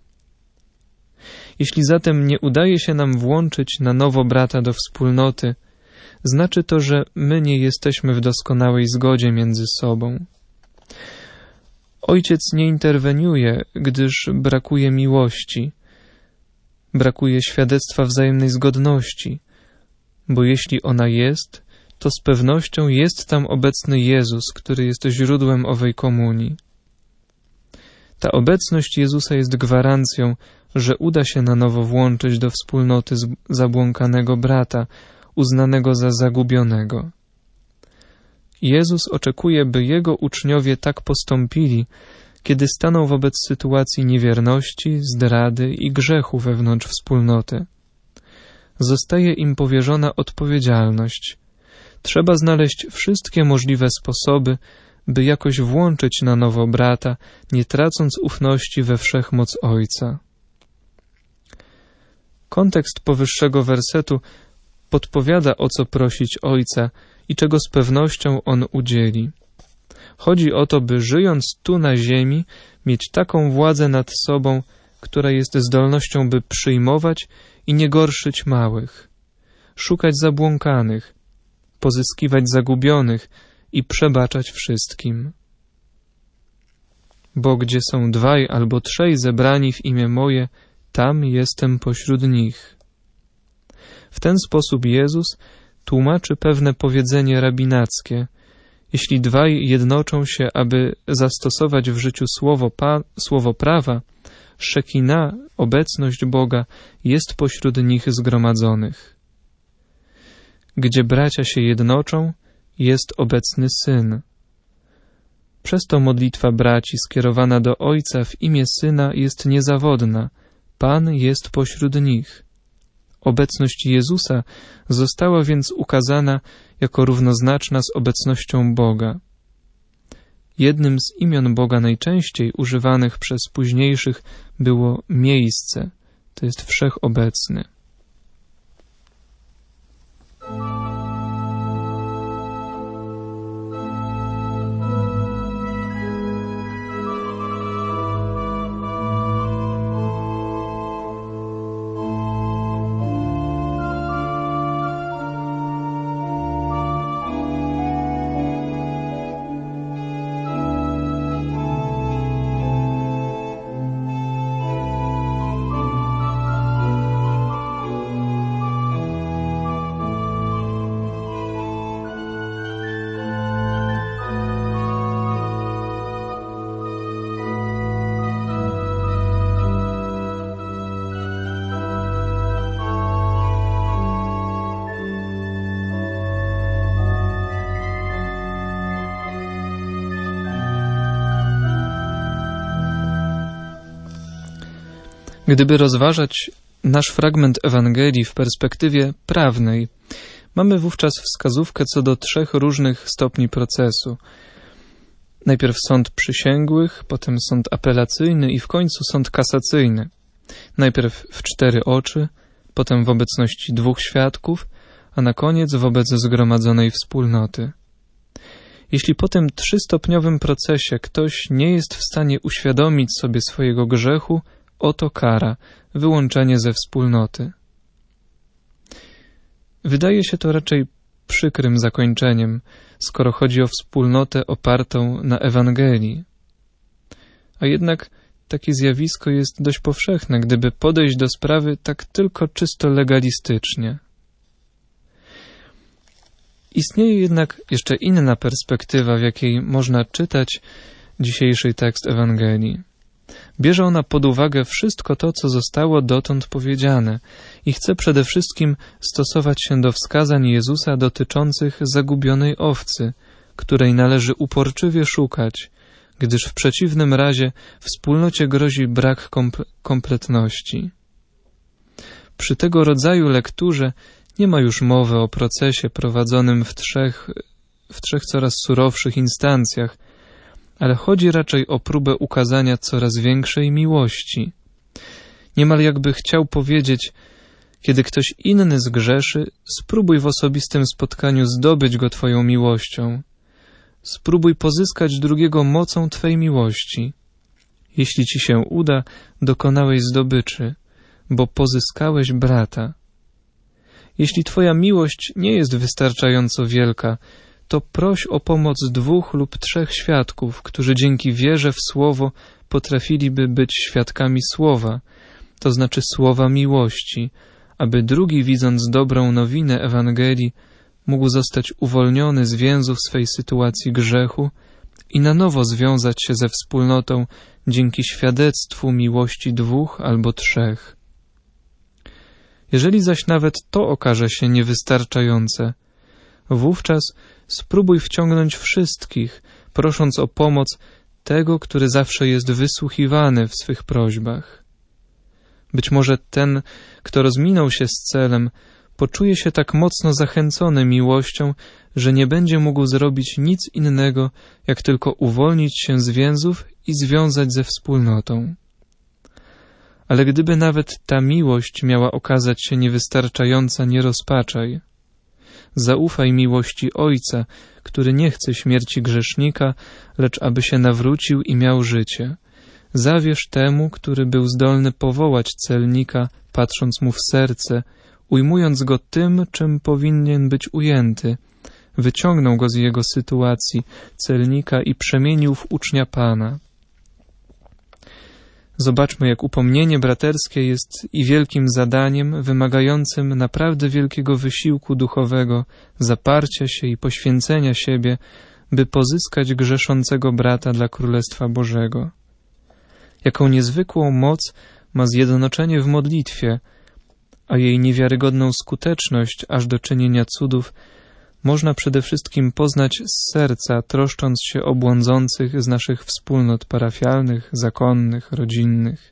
Jeśli zatem nie udaje się nam włączyć na nowo brata do wspólnoty, znaczy to, że my nie jesteśmy w doskonałej zgodzie między sobą. Ojciec nie interweniuje, gdyż brakuje miłości, brakuje świadectwa wzajemnej zgodności, bo jeśli ona jest, to z pewnością jest tam obecny Jezus, który jest źródłem owej komunii. Ta obecność Jezusa jest gwarancją, że uda się na nowo włączyć do wspólnoty zabłąkanego brata, uznanego za zagubionego. Jezus oczekuje, by Jego uczniowie tak postąpili, kiedy staną wobec sytuacji niewierności, zdrady i grzechu wewnątrz wspólnoty. Zostaje im powierzona odpowiedzialność. Trzeba znaleźć wszystkie możliwe sposoby, by jakoś włączyć na nowo brata, nie tracąc ufności we wszechmoc Ojca. Kontekst powyższego wersetu podpowiada, o co prosić Ojca i czego z pewnością On udzieli. Chodzi o to, by żyjąc tu na ziemi, mieć taką władzę nad sobą, która jest zdolnością, by przyjmować i nie gorszyć małych, szukać zabłąkanych, pozyskiwać zagubionych i przebaczać wszystkim. Bo gdzie są dwaj albo trzej zebrani w imię moje, tam jestem pośród nich. W ten sposób Jezus tłumaczy pewne powiedzenie rabinackie. Jeśli dwaj jednoczą się, aby zastosować w życiu słowo, pa, słowo prawa, Szekina, obecność Boga, jest pośród nich zgromadzonych. Gdzie bracia się jednoczą, jest obecny Syn. Przez to modlitwa braci skierowana do Ojca w imię Syna jest niezawodna. Pan jest pośród nich. Obecność Jezusa została więc ukazana jako równoznaczna z obecnością Boga. Jednym z imion Boga najczęściej używanych przez późniejszych było miejsce, to jest wszechobecny. Gdyby rozważać nasz fragment Ewangelii w perspektywie prawnej, mamy wówczas wskazówkę co do trzech różnych stopni procesu. Najpierw sąd przysięgłych, potem sąd apelacyjny i w końcu sąd kasacyjny. Najpierw w cztery oczy, potem w obecności dwóch świadków, a na koniec wobec zgromadzonej wspólnoty. Jeśli po tym trzystopniowym procesie ktoś nie jest w stanie uświadomić sobie swojego grzechu, oto kara, wyłączenie ze wspólnoty. Wydaje się to raczej przykrym zakończeniem, skoro chodzi o wspólnotę opartą na Ewangelii. A jednak takie zjawisko jest dość powszechne, gdyby podejść do sprawy tak tylko czysto legalistycznie. Istnieje jednak jeszcze inna perspektywa, w jakiej można czytać dzisiejszy tekst Ewangelii. Bierze ona pod uwagę wszystko to, co zostało dotąd powiedziane i chce przede wszystkim stosować się do wskazań Jezusa dotyczących zagubionej owcy, której należy uporczywie szukać, gdyż w przeciwnym razie wspólnocie grozi brak komple- kompletności. Przy tego rodzaju lekturze nie ma już mowy o procesie prowadzonym w trzech, w trzech coraz surowszych instancjach, ale chodzi raczej o próbę ukazania coraz większej miłości. Niemal jakby chciał powiedzieć, kiedy ktoś inny zgrzeszy, spróbuj w osobistym spotkaniu zdobyć go Twoją miłością. Spróbuj pozyskać drugiego mocą Twej miłości. Jeśli Ci się uda, dokonałeś zdobyczy, bo pozyskałeś brata. Jeśli Twoja miłość nie jest wystarczająco wielka, to proś o pomoc dwóch lub trzech świadków, którzy dzięki wierze w Słowo potrafiliby być świadkami Słowa, to znaczy Słowa miłości, aby drugi, widząc dobrą nowinę Ewangelii, mógł zostać uwolniony z więzów swej sytuacji grzechu i na nowo związać się ze wspólnotą dzięki świadectwu miłości dwóch albo trzech. Jeżeli zaś nawet to okaże się niewystarczające, wówczas spróbuj wciągnąć wszystkich, prosząc o pomoc tego, który zawsze jest wysłuchiwany w swych prośbach. Być może ten, kto rozminął się z celem, poczuje się tak mocno zachęcony miłością, że nie będzie mógł zrobić nic innego, jak tylko uwolnić się z więzów i związać ze wspólnotą. Ale gdyby nawet ta miłość miała okazać się niewystarczająca, nie rozpaczaj. Zaufaj miłości Ojca, który nie chce śmierci grzesznika, lecz aby się nawrócił i miał życie. Zawierz temu, który był zdolny powołać celnika, patrząc mu w serce, ujmując go tym, czym powinien być ujęty. Wyciągnął go z jego sytuacji, celnika, i przemienił w ucznia Pana. Zobaczmy, jak upomnienie braterskie jest i wielkim zadaniem, wymagającym naprawdę wielkiego wysiłku duchowego, zaparcia się i poświęcenia siebie, by pozyskać grzeszącego brata dla Królestwa Bożego. Jaką niezwykłą moc ma zjednoczenie w modlitwie, a jej niewiarygodną skuteczność aż do czynienia cudów można przede wszystkim poznać z serca, troszcząc się o błądzących z naszych wspólnot parafialnych, zakonnych, rodzinnych.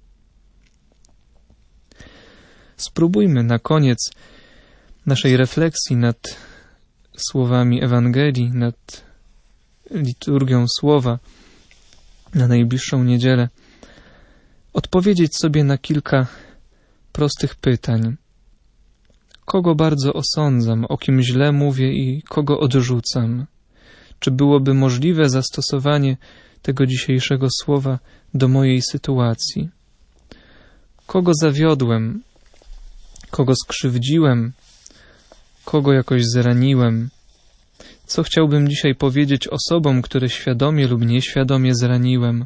Spróbujmy na koniec naszej refleksji nad słowami Ewangelii, nad liturgią Słowa na najbliższą niedzielę, odpowiedzieć sobie na kilka prostych pytań. Kogo bardzo osądzam, o kim źle mówię i kogo odrzucam? Czy byłoby możliwe zastosowanie tego dzisiejszego słowa do mojej sytuacji? Kogo zawiodłem? Kogo skrzywdziłem? Kogo jakoś zraniłem? Co chciałbym dzisiaj powiedzieć osobom, które świadomie lub nieświadomie zraniłem?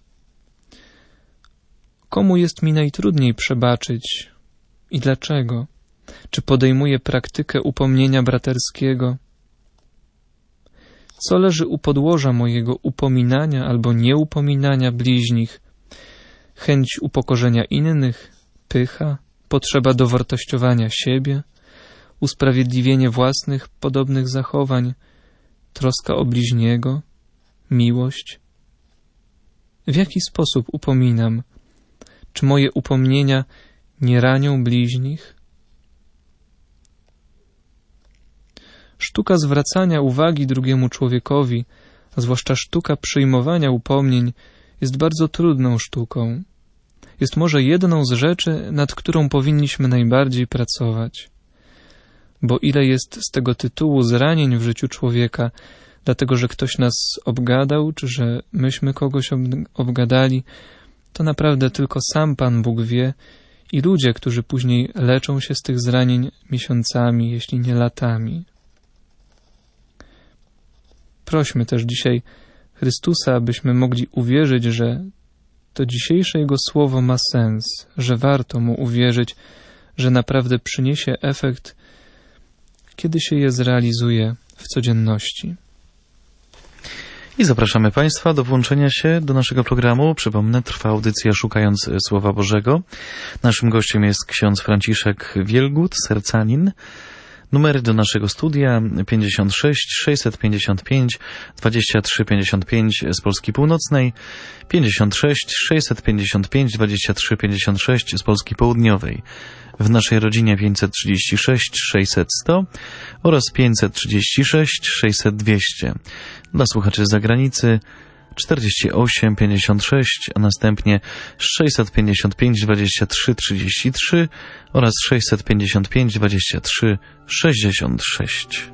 Komu jest mi najtrudniej przebaczyć i dlaczego? Czy podejmuję praktykę upomnienia braterskiego? Co leży u podłoża mojego upominania albo nieupominania bliźnich? Chęć upokorzenia innych, pycha, potrzeba dowartościowania siebie, usprawiedliwienie własnych podobnych zachowań, troska o bliźniego, miłość? W jaki sposób upominam? Czy moje upomnienia nie ranią bliźnich? Sztuka zwracania uwagi drugiemu człowiekowi, a zwłaszcza sztuka przyjmowania upomnień, jest bardzo trudną sztuką. Jest może jedną z rzeczy, nad którą powinniśmy najbardziej pracować. Bo ile jest z tego tytułu zranień w życiu człowieka, dlatego że ktoś nas obgadał, czy że myśmy kogoś obgadali, to naprawdę tylko sam Pan Bóg wie i ludzie, którzy później leczą się z tych zranień miesiącami, jeśli nie latami. Prośmy też dzisiaj Chrystusa, abyśmy mogli uwierzyć, że to dzisiejsze Jego słowo ma sens, że warto Mu uwierzyć, że naprawdę przyniesie efekt, kiedy się je zrealizuje w codzienności. I zapraszamy Państwa do włączenia się do naszego programu. Przypomnę, trwa audycja Szukając Słowa Bożego. Naszym gościem jest ksiądz Franciszek Wielgut, sercanin. Numery do naszego studia pięćdziesiąt sześć sześćset pięćdziesiąt pięć dwadzieścia trzy pięćdziesiąt pięć z Polski Północnej, pięćdziesiąt sześć sześćset pięćdziesiąt pięć dwadzieścia trzy pięćdziesiąt sześć z Polski Południowej. W naszej rodzinie pięćset trzydzieści sześć sześćset sto oraz pięćset trzydzieści sześć sześćset dwieście. Dla słuchaczy z zagranicy czterdzieści osiem pięćdziesiąt sześć, a następnie sześćset pięćdziesiąt pięć dwadzieścia trzy trzydzieści trzy oraz sześćset pięćdziesiąt pięć dwadzieścia trzy sześćdziesiąt sześć.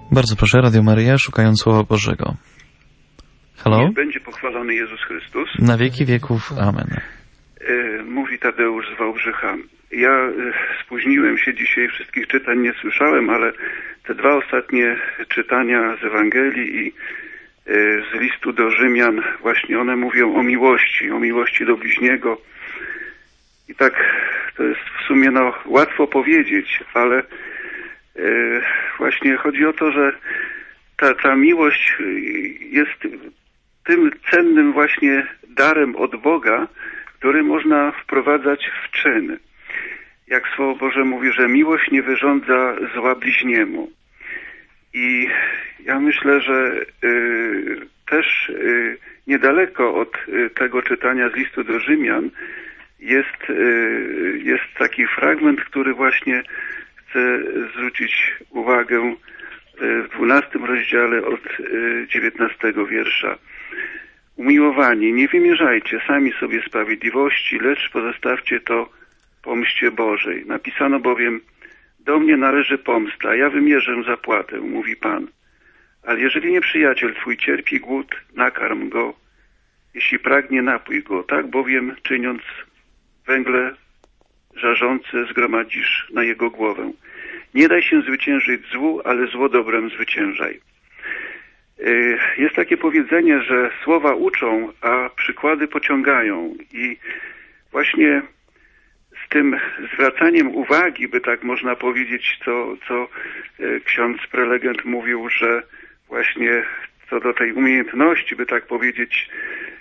Bardzo proszę, Radio Maryja, szukając Słowa Bożego. Halo? Niech będzie pochwalony Jezus Chrystus. Na wieki wieków. Amen. E, mówi Tadeusz z Wałbrzycha. Ja e, spóźniłem się dzisiaj, wszystkich czytań nie słyszałem, ale te dwa ostatnie czytania z Ewangelii i e, z listu do Rzymian, właśnie one mówią o miłości, o miłości do bliźniego. I tak to jest w sumie no, łatwo powiedzieć, ale e, właśnie chodzi o to, że ta, ta miłość jest tym cennym właśnie darem od Boga, który można wprowadzać w czyn. Jak Słowo Boże mówi, że miłość nie wyrządza zła bliźniemu. I ja myślę, że y, też y, niedaleko od y, tego czytania z listu do Rzymian jest, y, jest taki fragment, który właśnie chcę zwrócić uwagę y, w dwunastym rozdziale od y, dziewiętnastego wiersza. Umiłowani, nie wymierzajcie sami sobie sprawiedliwości, lecz pozostawcie to pomście Bożej. Napisano bowiem, do mnie należy pomsta, ja wymierzę zapłatę, mówi Pan. Ale jeżeli nieprzyjaciel twój cierpi głód, nakarm go, jeśli pragnie, napój go, tak bowiem czyniąc węgle żarzące zgromadzisz na jego głowę. Nie daj się zwyciężyć złu, ale zło dobrem zwyciężaj. Jest takie powiedzenie, że słowa uczą, a przykłady pociągają i właśnie z tym zwracaniem uwagi, by tak można powiedzieć, co, co ksiądz prelegent mówił, że właśnie co do tej umiejętności, by tak powiedzieć,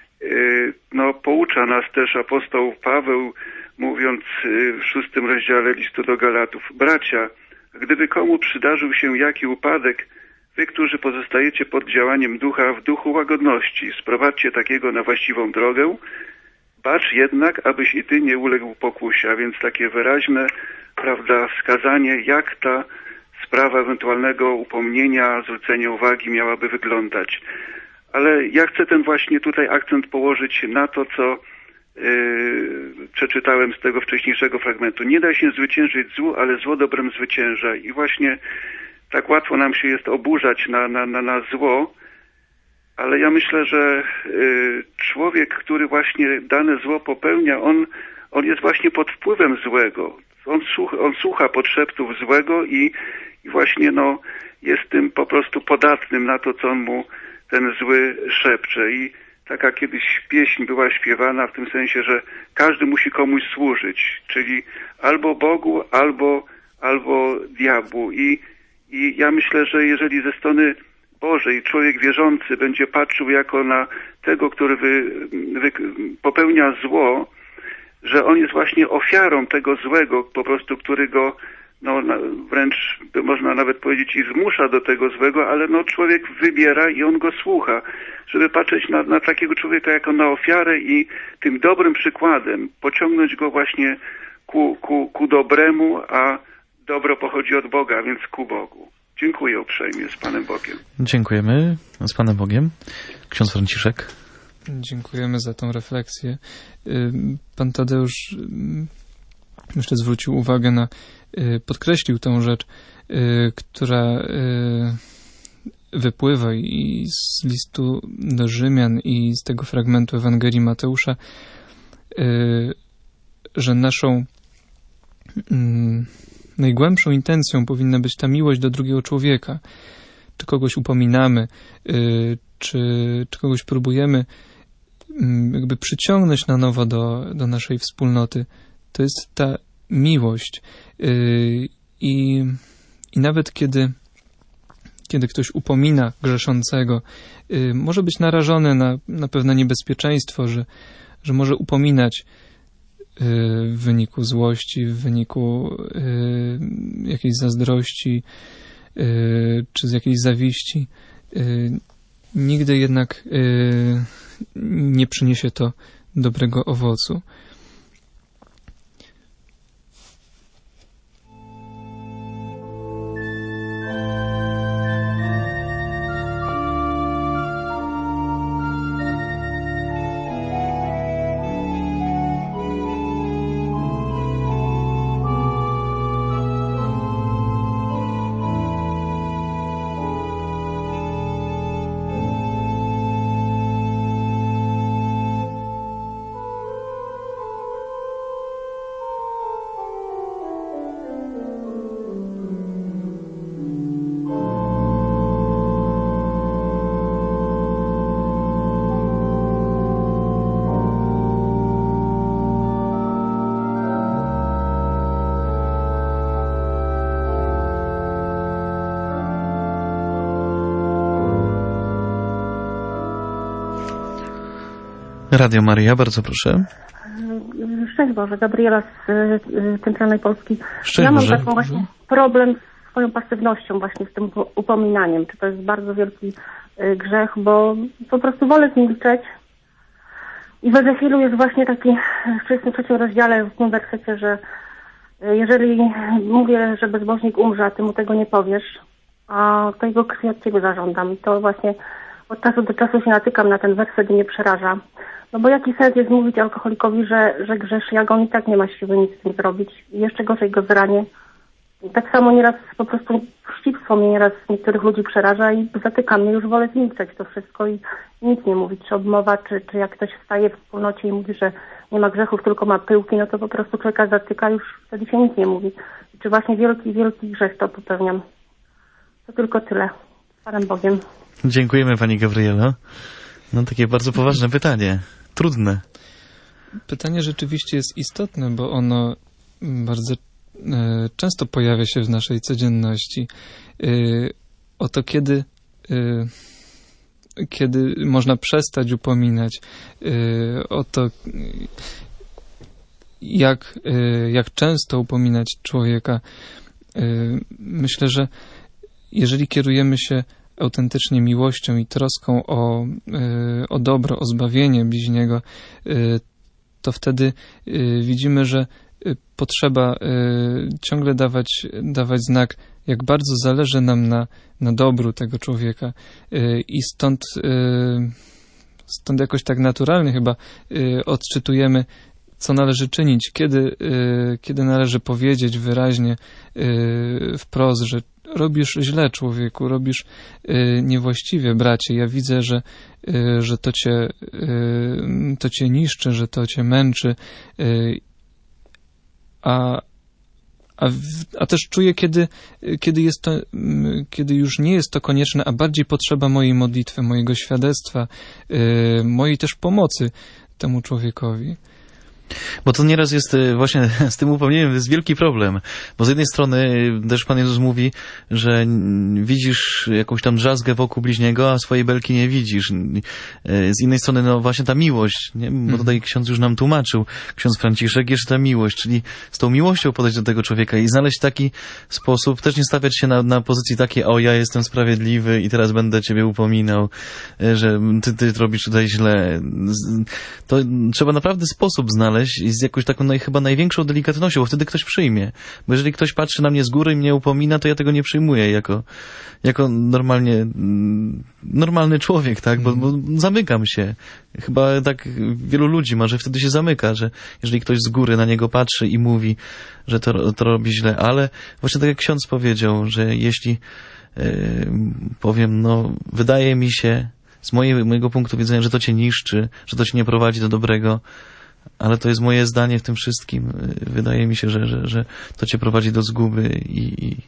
no poucza nas też apostoł Paweł, mówiąc w szóstym rozdziale listu do Galatów. Bracia, gdyby komu przydarzył się jaki upadek, wy, którzy pozostajecie pod działaniem ducha, w duchu łagodności, sprowadźcie takiego na właściwą drogę, bacz jednak, abyś i ty nie uległ pokusie, a więc takie wyraźne, prawda, wskazanie, jak ta sprawa ewentualnego upomnienia, zwrócenia uwagi miałaby wyglądać. Ale ja chcę ten właśnie tutaj akcent położyć na to, co yy, przeczytałem z tego wcześniejszego fragmentu. Nie da się zwyciężyć złu, ale zło dobrem zwycięża. I właśnie tak łatwo nam się jest oburzać na, na, na, na zło, ale ja myślę, że y, człowiek, który właśnie dane zło popełnia, on, on jest właśnie pod wpływem złego. On słucha, on słucha podszeptów złego i, i właśnie no, jest tym po prostu podatnym na to, co on mu ten zły szepcze. I taka kiedyś pieśń była śpiewana w tym sensie, że każdy musi komuś służyć, czyli albo Bogu, albo, albo diabłu. I I ja myślę, że jeżeli ze strony Bożej człowiek wierzący będzie patrzył jako na tego, który wy, wy, popełnia zło, że on jest właśnie ofiarą tego złego, po prostu, który go no, wręcz można nawet powiedzieć i zmusza do tego złego, ale no, człowiek wybiera i on go słucha, żeby patrzeć na, na takiego człowieka jako na ofiarę i tym dobrym przykładem pociągnąć go właśnie ku, ku, ku dobremu, a dobro pochodzi od Boga, więc ku Bogu. Dziękuję uprzejmie, z Panem Bogiem. Dziękujemy, z Panem Bogiem. Ksiądz Franciszek. Dziękujemy za tą refleksję. Pan Tadeusz jeszcze zwrócił uwagę na, podkreślił tą rzecz, która wypływa i z listu do Rzymian i z tego fragmentu Ewangelii Mateusza, że naszą najgłębszą intencją powinna być ta miłość do drugiego człowieka. Czy kogoś upominamy, czy, czy kogoś próbujemy jakby przyciągnąć na nowo do, do naszej wspólnoty, to jest ta miłość. I, i nawet kiedy, kiedy ktoś upomina grzeszącego, może być narażony na, na pewne niebezpieczeństwo, że, że może upominać w wyniku złości, w wyniku y, jakiejś zazdrości y, czy z jakiejś zawiści. Y, nigdy jednak y, nie przyniesie to dobrego owocu. Radio Maryja, bardzo proszę. Szczęść Boże, Gabriela z y, Centralnej Polski. Szczęść ja mam Boże. taką właśnie problem z swoją pasywnością, właśnie z tym upominaniem. Czy to jest bardzo wielki y, grzech, bo po prostu wolę zmilczeć. I w Ezechielu jest właśnie taki w trzydziestym trzecim rozdziale, w tym wersecie, że y, jeżeli mówię, że bezbożnik umrze, a ty mu tego nie powiesz, a to jego krwi od ciebie zażądam. I to właśnie od czasu do czasu się natykam na ten werset i mnie przeraża. No bo jaki sens jest mówić alkoholikowi, że, że grzeszy, jak on i tak nie ma siły nic z tym zrobić. I jeszcze gorzej go zranię. I tak samo nieraz po prostu wścibstwo mnie nieraz niektórych ludzi przeraża i zatyka mnie, już wolę zmilczeć to wszystko i nic nie mówić. Czy obmowa, czy, czy jak ktoś wstaje w wspólnocie i mówi, że nie ma grzechów, tylko ma pyłki, no to po prostu człowieka zatyka, już wtedy się nic nie mówi. I czy właśnie wielki, wielki grzech to popełniam. To tylko tyle. Z Panem Bogiem. Dziękujemy pani Gabriela. No takie bardzo poważne pytanie. Trudne. Pytanie rzeczywiście jest istotne, bo ono bardzo e, często pojawia się w naszej codzienności. E, oto kiedy, e, kiedy można przestać upominać, e, oto jak, e, jak często upominać człowieka. E, myślę, że jeżeli kierujemy się autentycznie miłością i troską o, y, o dobro, o zbawienie bliźniego, y, to wtedy y, widzimy, że y, potrzeba y, ciągle dawać, dawać znak, jak bardzo zależy nam na, na dobru tego człowieka. Y, I stąd, y, stąd jakoś tak naturalnie chyba y, odczytujemy, co należy czynić, kiedy, y, kiedy należy powiedzieć wyraźnie y, wprost, że robisz źle, człowieku, robisz y, niewłaściwie, bracie. Ja widzę, że, y, że to cię, y, to cię niszczy, że to cię męczy. Y, a, a, w, a też czuję, kiedy, kiedy, jest to, y, kiedy już nie jest to konieczne, a bardziej potrzeba mojej modlitwy, mojego świadectwa, y, mojej też pomocy temu człowiekowi. Bo to nieraz jest właśnie z tym upomnieniem jest wielki problem. Bo z jednej strony też Pan Jezus mówi, że widzisz jakąś tam drzazgę wokół bliźniego, a swojej belki nie widzisz. Z innej strony no właśnie ta miłość, nie? Bo tutaj ksiądz już nam tłumaczył, ksiądz Franciszek, jeszcze ta miłość, czyli z tą miłością podejść do tego człowieka i znaleźć taki sposób, też nie stawiać się na, na pozycji takiej, o ja jestem sprawiedliwy i teraz będę ciebie upominał, że ty, ty robisz tutaj źle. To trzeba naprawdę sposób znaleźć i z jakąś taką naj, chyba największą delikatnością, bo wtedy ktoś przyjmie. Bo jeżeli ktoś patrzy na mnie z góry i mnie upomina, to ja tego nie przyjmuję jako, jako normalnie, normalny człowiek, tak? Bo, bo zamykam się. Chyba tak wielu ludzi ma, że wtedy się zamyka, że jeżeli ktoś z góry na niego patrzy i mówi, że to, to robi źle, ale właśnie tak jak ksiądz powiedział, że jeśli yy, powiem, no wydaje mi się z mojej, mojego punktu widzenia, że to cię niszczy, że to cię nie prowadzi do dobrego, ale to jest moje zdanie w tym wszystkim. Wydaje mi się, że, że, że to cię prowadzi do zguby i, i...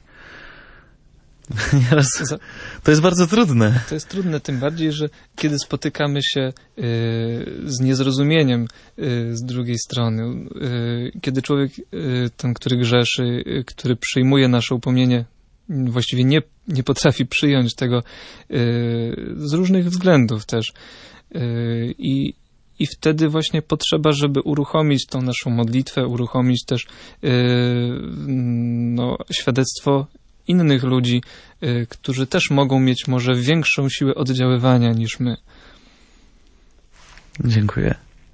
Nieraz... to jest bardzo trudne. To jest trudne, tym bardziej, że kiedy spotykamy się y, z niezrozumieniem y, z drugiej strony, y, kiedy człowiek, y, ten, który grzeszy, y, który przyjmuje nasze upomnienie, właściwie nie, nie potrafi przyjąć tego y, z różnych względów też. Y, i I wtedy właśnie potrzeba, żeby uruchomić tą naszą modlitwę, uruchomić też yy, no, świadectwo innych ludzi, yy, którzy też mogą mieć może większą siłę oddziaływania niż my. Dziękuję.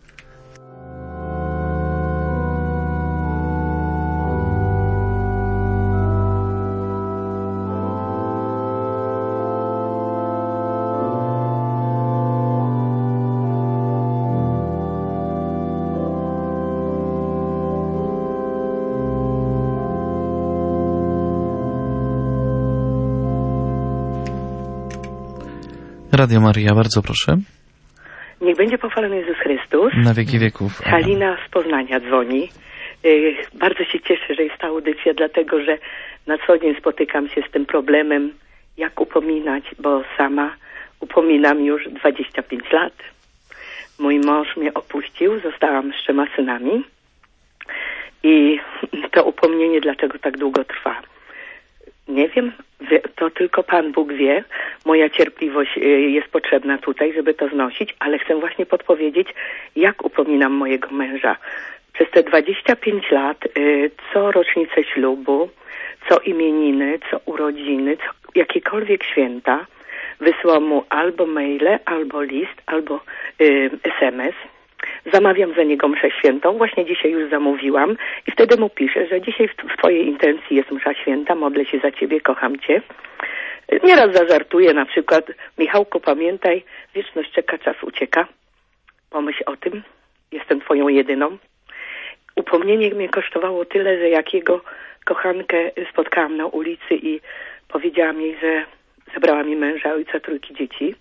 Radio Maryja, bardzo proszę. Niech będzie pochwalony Jezus Chrystus. Na wieki wieków. Amen. Halina z Poznania dzwoni. Yy, bardzo się cieszę, że jest ta audycja, dlatego że na co dzień spotykam się z tym problemem, jak upominać, bo sama upominam już dwadzieścia pięć lat. Mój mąż mnie opuścił, zostałam z trzema synami i to upomnienie dlaczego tak długo trwa. Nie wiem, wie- to tylko Pan Bóg wie. Moja cierpliwość y, jest potrzebna tutaj, żeby to znosić, ale chcę właśnie podpowiedzieć, jak upominam mojego męża. Przez te dwadzieścia pięć lat, y, co rocznicę ślubu, co imieniny, co urodziny, co jakiekolwiek święta, wysyłam mu albo maile, albo list, albo y, es em es. Zamawiam za niego mszę świętą, właśnie dzisiaj już zamówiłam i wtedy mu piszę, że dzisiaj w, w twojej intencji jest msza święta, modlę się za ciebie, kocham cię. Nieraz zażartuję, na przykład, Michałku, pamiętaj, wieczność czeka, czas ucieka. Pomyśl o tym, jestem twoją jedyną. Upomnienie mnie kosztowało tyle, że jak jego kochankę spotkałam na ulicy i powiedziałam jej, że zabrała mi męża, ojca trójki dzieci,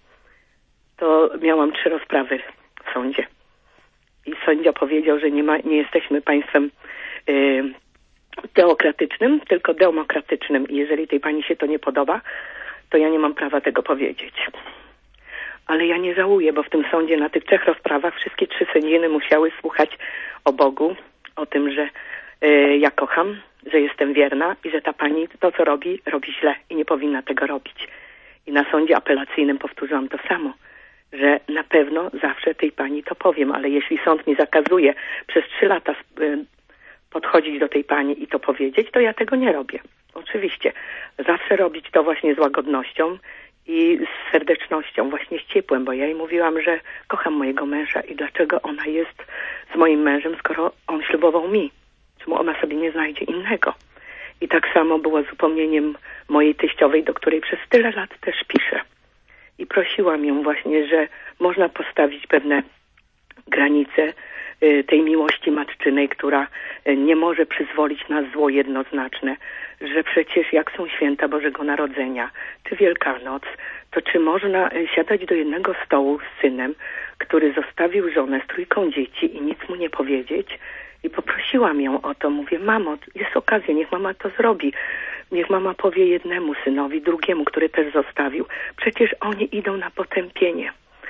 to miałam trzy rozprawy w sądzie. I sędzia powiedział, że nie, ma, nie jesteśmy państwem y, teokratycznym, tylko demokratycznym. I jeżeli tej pani się to nie podoba, to ja nie mam prawa tego powiedzieć. Ale ja nie żałuję, bo w tym sądzie na tych trzech rozprawach wszystkie trzy sędziny musiały słuchać o Bogu, o tym, że y, ja kocham, że jestem wierna i że ta pani to, co robi, robi źle i nie powinna tego robić. I na sądzie apelacyjnym powtórzyłam to samo, że na pewno zawsze tej pani to powiem, ale jeśli sąd mi zakazuje przez trzy lata y, podchodzić do tej pani i to powiedzieć, to ja tego nie robię. Oczywiście. Zawsze robić to właśnie z łagodnością i z serdecznością, właśnie z ciepłem, bo ja jej mówiłam, że kocham mojego męża i dlaczego ona jest z moim mężem, skoro on ślubował mi. Czemu ona sobie nie znajdzie innego? I tak samo było z upomnieniem mojej teściowej, do której przez tyle lat też piszę. I prosiłam ją właśnie, że można postawić pewne granice y, tej miłości matczynej, która y, nie może przyzwolić na zło jednoznaczne, że przecież jak są święta Bożego Narodzenia, czy Wielkanoc, to czy można y, siadać do jednego stołu z synem, który zostawił żonę z trójką dzieci i nic mu nie powiedzieć? I poprosiłam ją o to, mówię, mamo, jest okazja, niech mama to zrobi. Niech mama powie jednemu synowi, drugiemu, który też zostawił. Przecież oni idą na potępienie.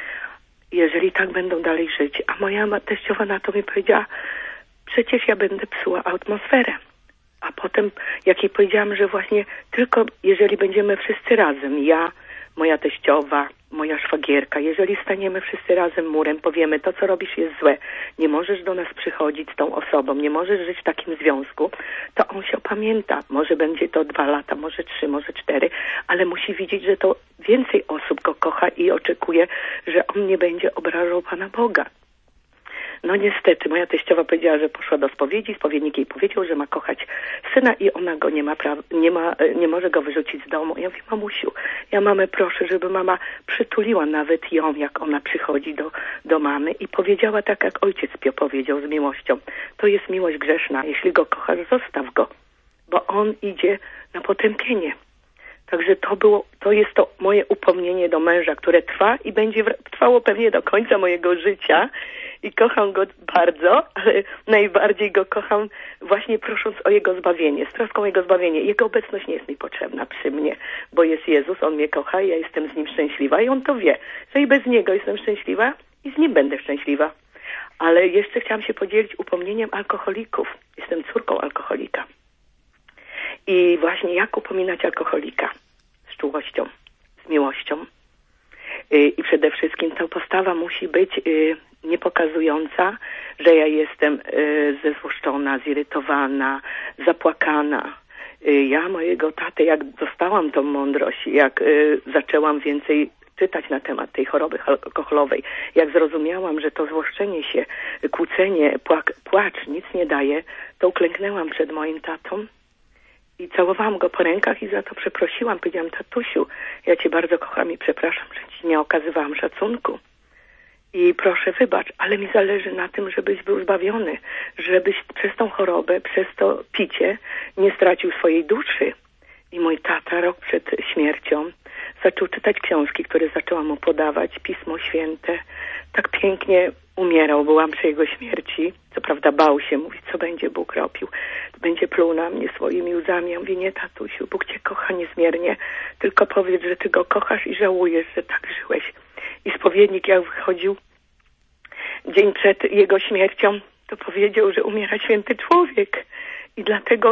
Jeżeli tak będą dalej żyć. A moja teściowa na to mi powiedziała, przecież ja będę psuła atmosferę. A potem, jak jej powiedziałam, że właśnie tylko jeżeli będziemy wszyscy razem, ja, moja teściowa, moja szwagierka, jeżeli staniemy wszyscy razem murem, powiemy, to co robisz jest złe, nie możesz do nas przychodzić z tą osobą, nie możesz żyć w takim związku, to on się opamięta. Może będzie to dwa lata, może trzy, może cztery, ale musi widzieć, że to więcej osób go kocha i oczekuje, że on nie będzie obrażał Pana Boga. No niestety, moja teściowa powiedziała, że poszła do spowiedzi, spowiednik jej powiedział, że ma kochać syna i ona go nie ma, praw, nie ma, nie może go wyrzucić z domu. Ja mówię, mamusiu, ja mamę proszę, żeby mama przytuliła nawet ją, jak ona przychodzi do, do mamy i powiedziała tak, jak ojciec Pio powiedział z miłością. To jest miłość grzeszna, jeśli go kochasz, zostaw go, bo on idzie na potępienie. Także to było, to jest to moje upomnienie do męża, które trwa i będzie trwało pewnie do końca mojego życia. I kocham go bardzo, ale najbardziej go kocham właśnie prosząc o jego zbawienie, z troską o jego zbawienie. Jego obecność nie jest mi potrzebna przy mnie, bo jest Jezus, On mnie kocha i ja jestem z Nim szczęśliwa i On to wie, że i bez Niego jestem szczęśliwa i z Nim będę szczęśliwa. Ale jeszcze chciałam się podzielić upomnieniem alkoholików. Jestem córką alkoholika. I właśnie jak upominać alkoholika? Z czułością, z miłością. I przede wszystkim ta postawa musi być nie pokazująca, że ja jestem zezłoszczona, zirytowana, zapłakana. Ja mojego tatę, jak dostałam tą mądrość, jak zaczęłam więcej czytać na temat tej choroby alkoholowej, jak zrozumiałam, że to złoszczenie się, kłócenie, płak, płacz nic nie daje, to uklęknęłam przed moim tatą i całowałam go po rękach i za to przeprosiłam. Powiedziałam, tatusiu, ja cię bardzo kocham i przepraszam, że ci nie okazywałam szacunku. I proszę wybacz, ale mi zależy na tym, żebyś był zbawiony, żebyś przez tą chorobę, przez to picie nie stracił swojej duszy. I mój tata rok przed śmiercią zaczął czytać książki, które zaczęłam mu podawać, Pismo Święte. Tak pięknie umierał, byłam przy jego śmierci. Co prawda bał się, mówi, co będzie Bóg robił. Będzie pluł na mnie swoimi łzami. Ja mówię, nie tatusiu, Bóg cię kocha niezmiernie, tylko powiedz, że ty go kochasz i żałujesz, że tak żyłeś. I spowiednik jak wychodził dzień przed jego śmiercią, to powiedział, że umiera święty człowiek. I dlatego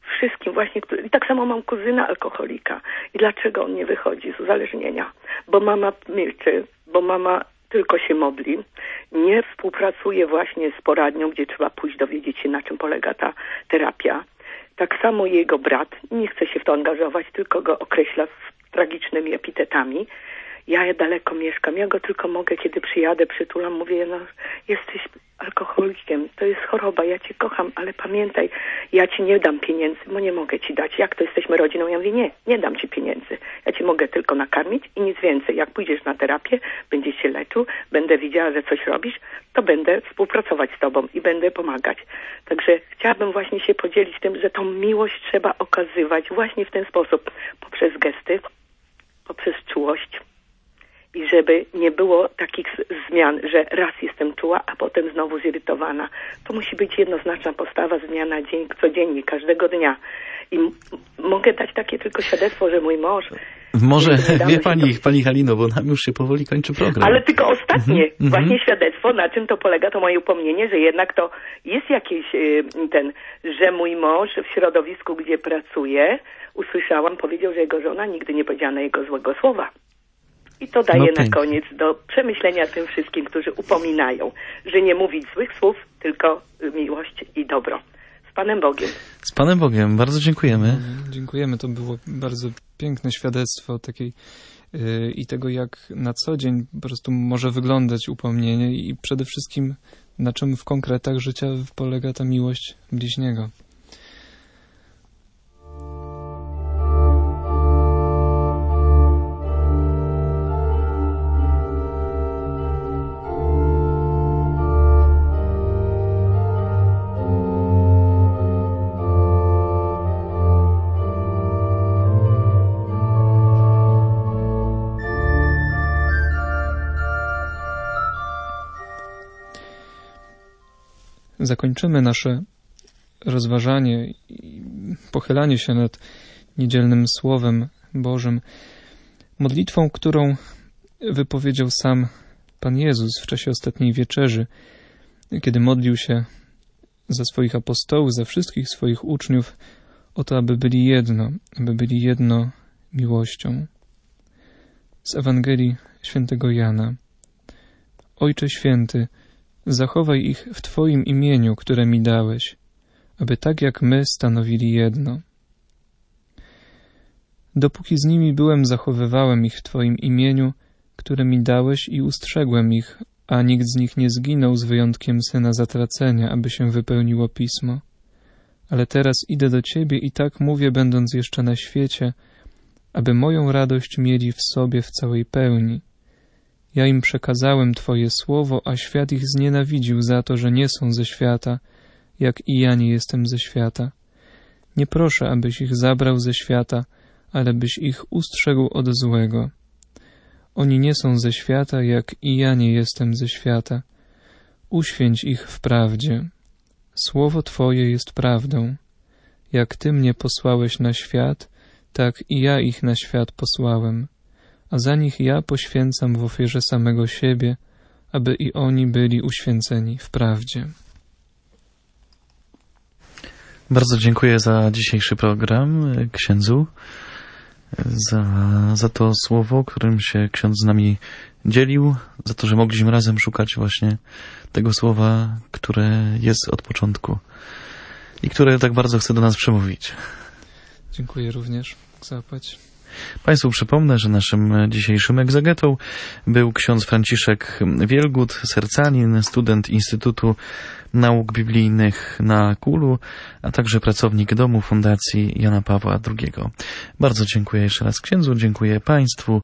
wszystkim właśnie, który... i tak samo mam kuzyna alkoholika. I dlaczego on nie wychodzi z uzależnienia? Bo mama milczy, bo mama tylko się modli, nie współpracuje właśnie z poradnią, gdzie trzeba pójść dowiedzieć się, na czym polega ta terapia. Tak samo jego brat nie chce się w to angażować, tylko go określa tragicznymi epitetami. Ja daleko mieszkam, ja go tylko mogę, kiedy przyjadę, przytulam, mówię, no jesteś alkoholikiem, to jest choroba, ja cię kocham, ale pamiętaj, ja ci nie dam pieniędzy, bo nie mogę ci dać. Jak to jesteśmy rodziną? Ja mówię, nie, nie dam ci pieniędzy. Ja cię mogę tylko nakarmić i nic więcej. Jak pójdziesz na terapię, będziesz się leczył, będę widziała, że coś robisz, to będę współpracować z tobą i będę pomagać. Także chciałabym właśnie się podzielić tym, że tą miłość trzeba okazywać właśnie w ten sposób, poprzez gesty, poprzez czułość. I żeby nie było takich zmian, że raz jestem czuła, a potem znowu zirytowana. To musi być jednoznaczna postawa z dnia na dzień, codziennie, każdego dnia. I m- mogę dać takie tylko świadectwo, że mój mąż... Może, wie pani, pani Halino, bo nam już się powoli kończy program. Ale tylko ostatnie, Mhm, właśnie mhm. świadectwo, na czym to polega, to moje upomnienie, że jednak to jest jakiś y, ten, że mój mąż w środowisku, gdzie pracuje, usłyszałam, powiedział, że jego żona nigdy nie powiedziała na jego złego słowa. I to daje No na pięknie. koniec do przemyślenia tym wszystkim, którzy upominają, że nie mówić złych słów, tylko miłość i dobro. Z Panem Bogiem. Z Panem Bogiem, bardzo dziękujemy. Dziękujemy, to było bardzo piękne świadectwo takiej yy, i tego, jak na co dzień po prostu może wyglądać upomnienie i przede wszystkim na czym w konkretach życia polega ta miłość bliźniego. Zakończymy nasze rozważanie i pochylanie się nad niedzielnym Słowem Bożym modlitwą, którą wypowiedział sam Pan Jezus w czasie ostatniej wieczerzy, kiedy modlił się za swoich apostołów, za wszystkich swoich uczniów o to, aby byli jedno, aby byli jedno miłością. Z Ewangelii Świętego Jana. Ojcze Święty, zachowaj ich w Twoim imieniu, które mi dałeś, aby tak jak my stanowili jedno. Dopóki z nimi byłem, zachowywałem ich w Twoim imieniu, które mi dałeś i ustrzegłem ich, a nikt z nich nie zginął z wyjątkiem syna zatracenia, aby się wypełniło Pismo. Ale teraz idę do Ciebie i tak mówię, będąc jeszcze na świecie, aby moją radość mieli w sobie w całej pełni. Ja im przekazałem Twoje słowo, a świat ich znienawidził za to, że nie są ze świata, jak i ja nie jestem ze świata. Nie proszę, abyś ich zabrał ze świata, ale byś ich ustrzegł od złego. Oni nie są ze świata, jak i ja nie jestem ze świata. Uświęć ich w prawdzie. Słowo Twoje jest prawdą. Jak Ty mnie posłałeś na świat, tak i ja ich na świat posłałem. A za nich ja poświęcam w ofierze samego siebie, aby i oni byli uświęceni w prawdzie. Bardzo dziękuję za dzisiejszy program księdzu, za, za to słowo, którym się ksiądz z nami dzielił, za to, że mogliśmy razem szukać właśnie tego słowa, które jest od początku i które tak bardzo chce do nas przemówić. Dziękuję również. Zapłać. Państwu przypomnę, że naszym dzisiejszym egzegetą był ksiądz Franciszek Wielgut, sercanin, student Instytutu Nauk Biblijnych na Kulu, a także pracownik Domu Fundacji Jana Pawła drugiego. Bardzo dziękuję jeszcze raz księdzu, dziękuję Państwu.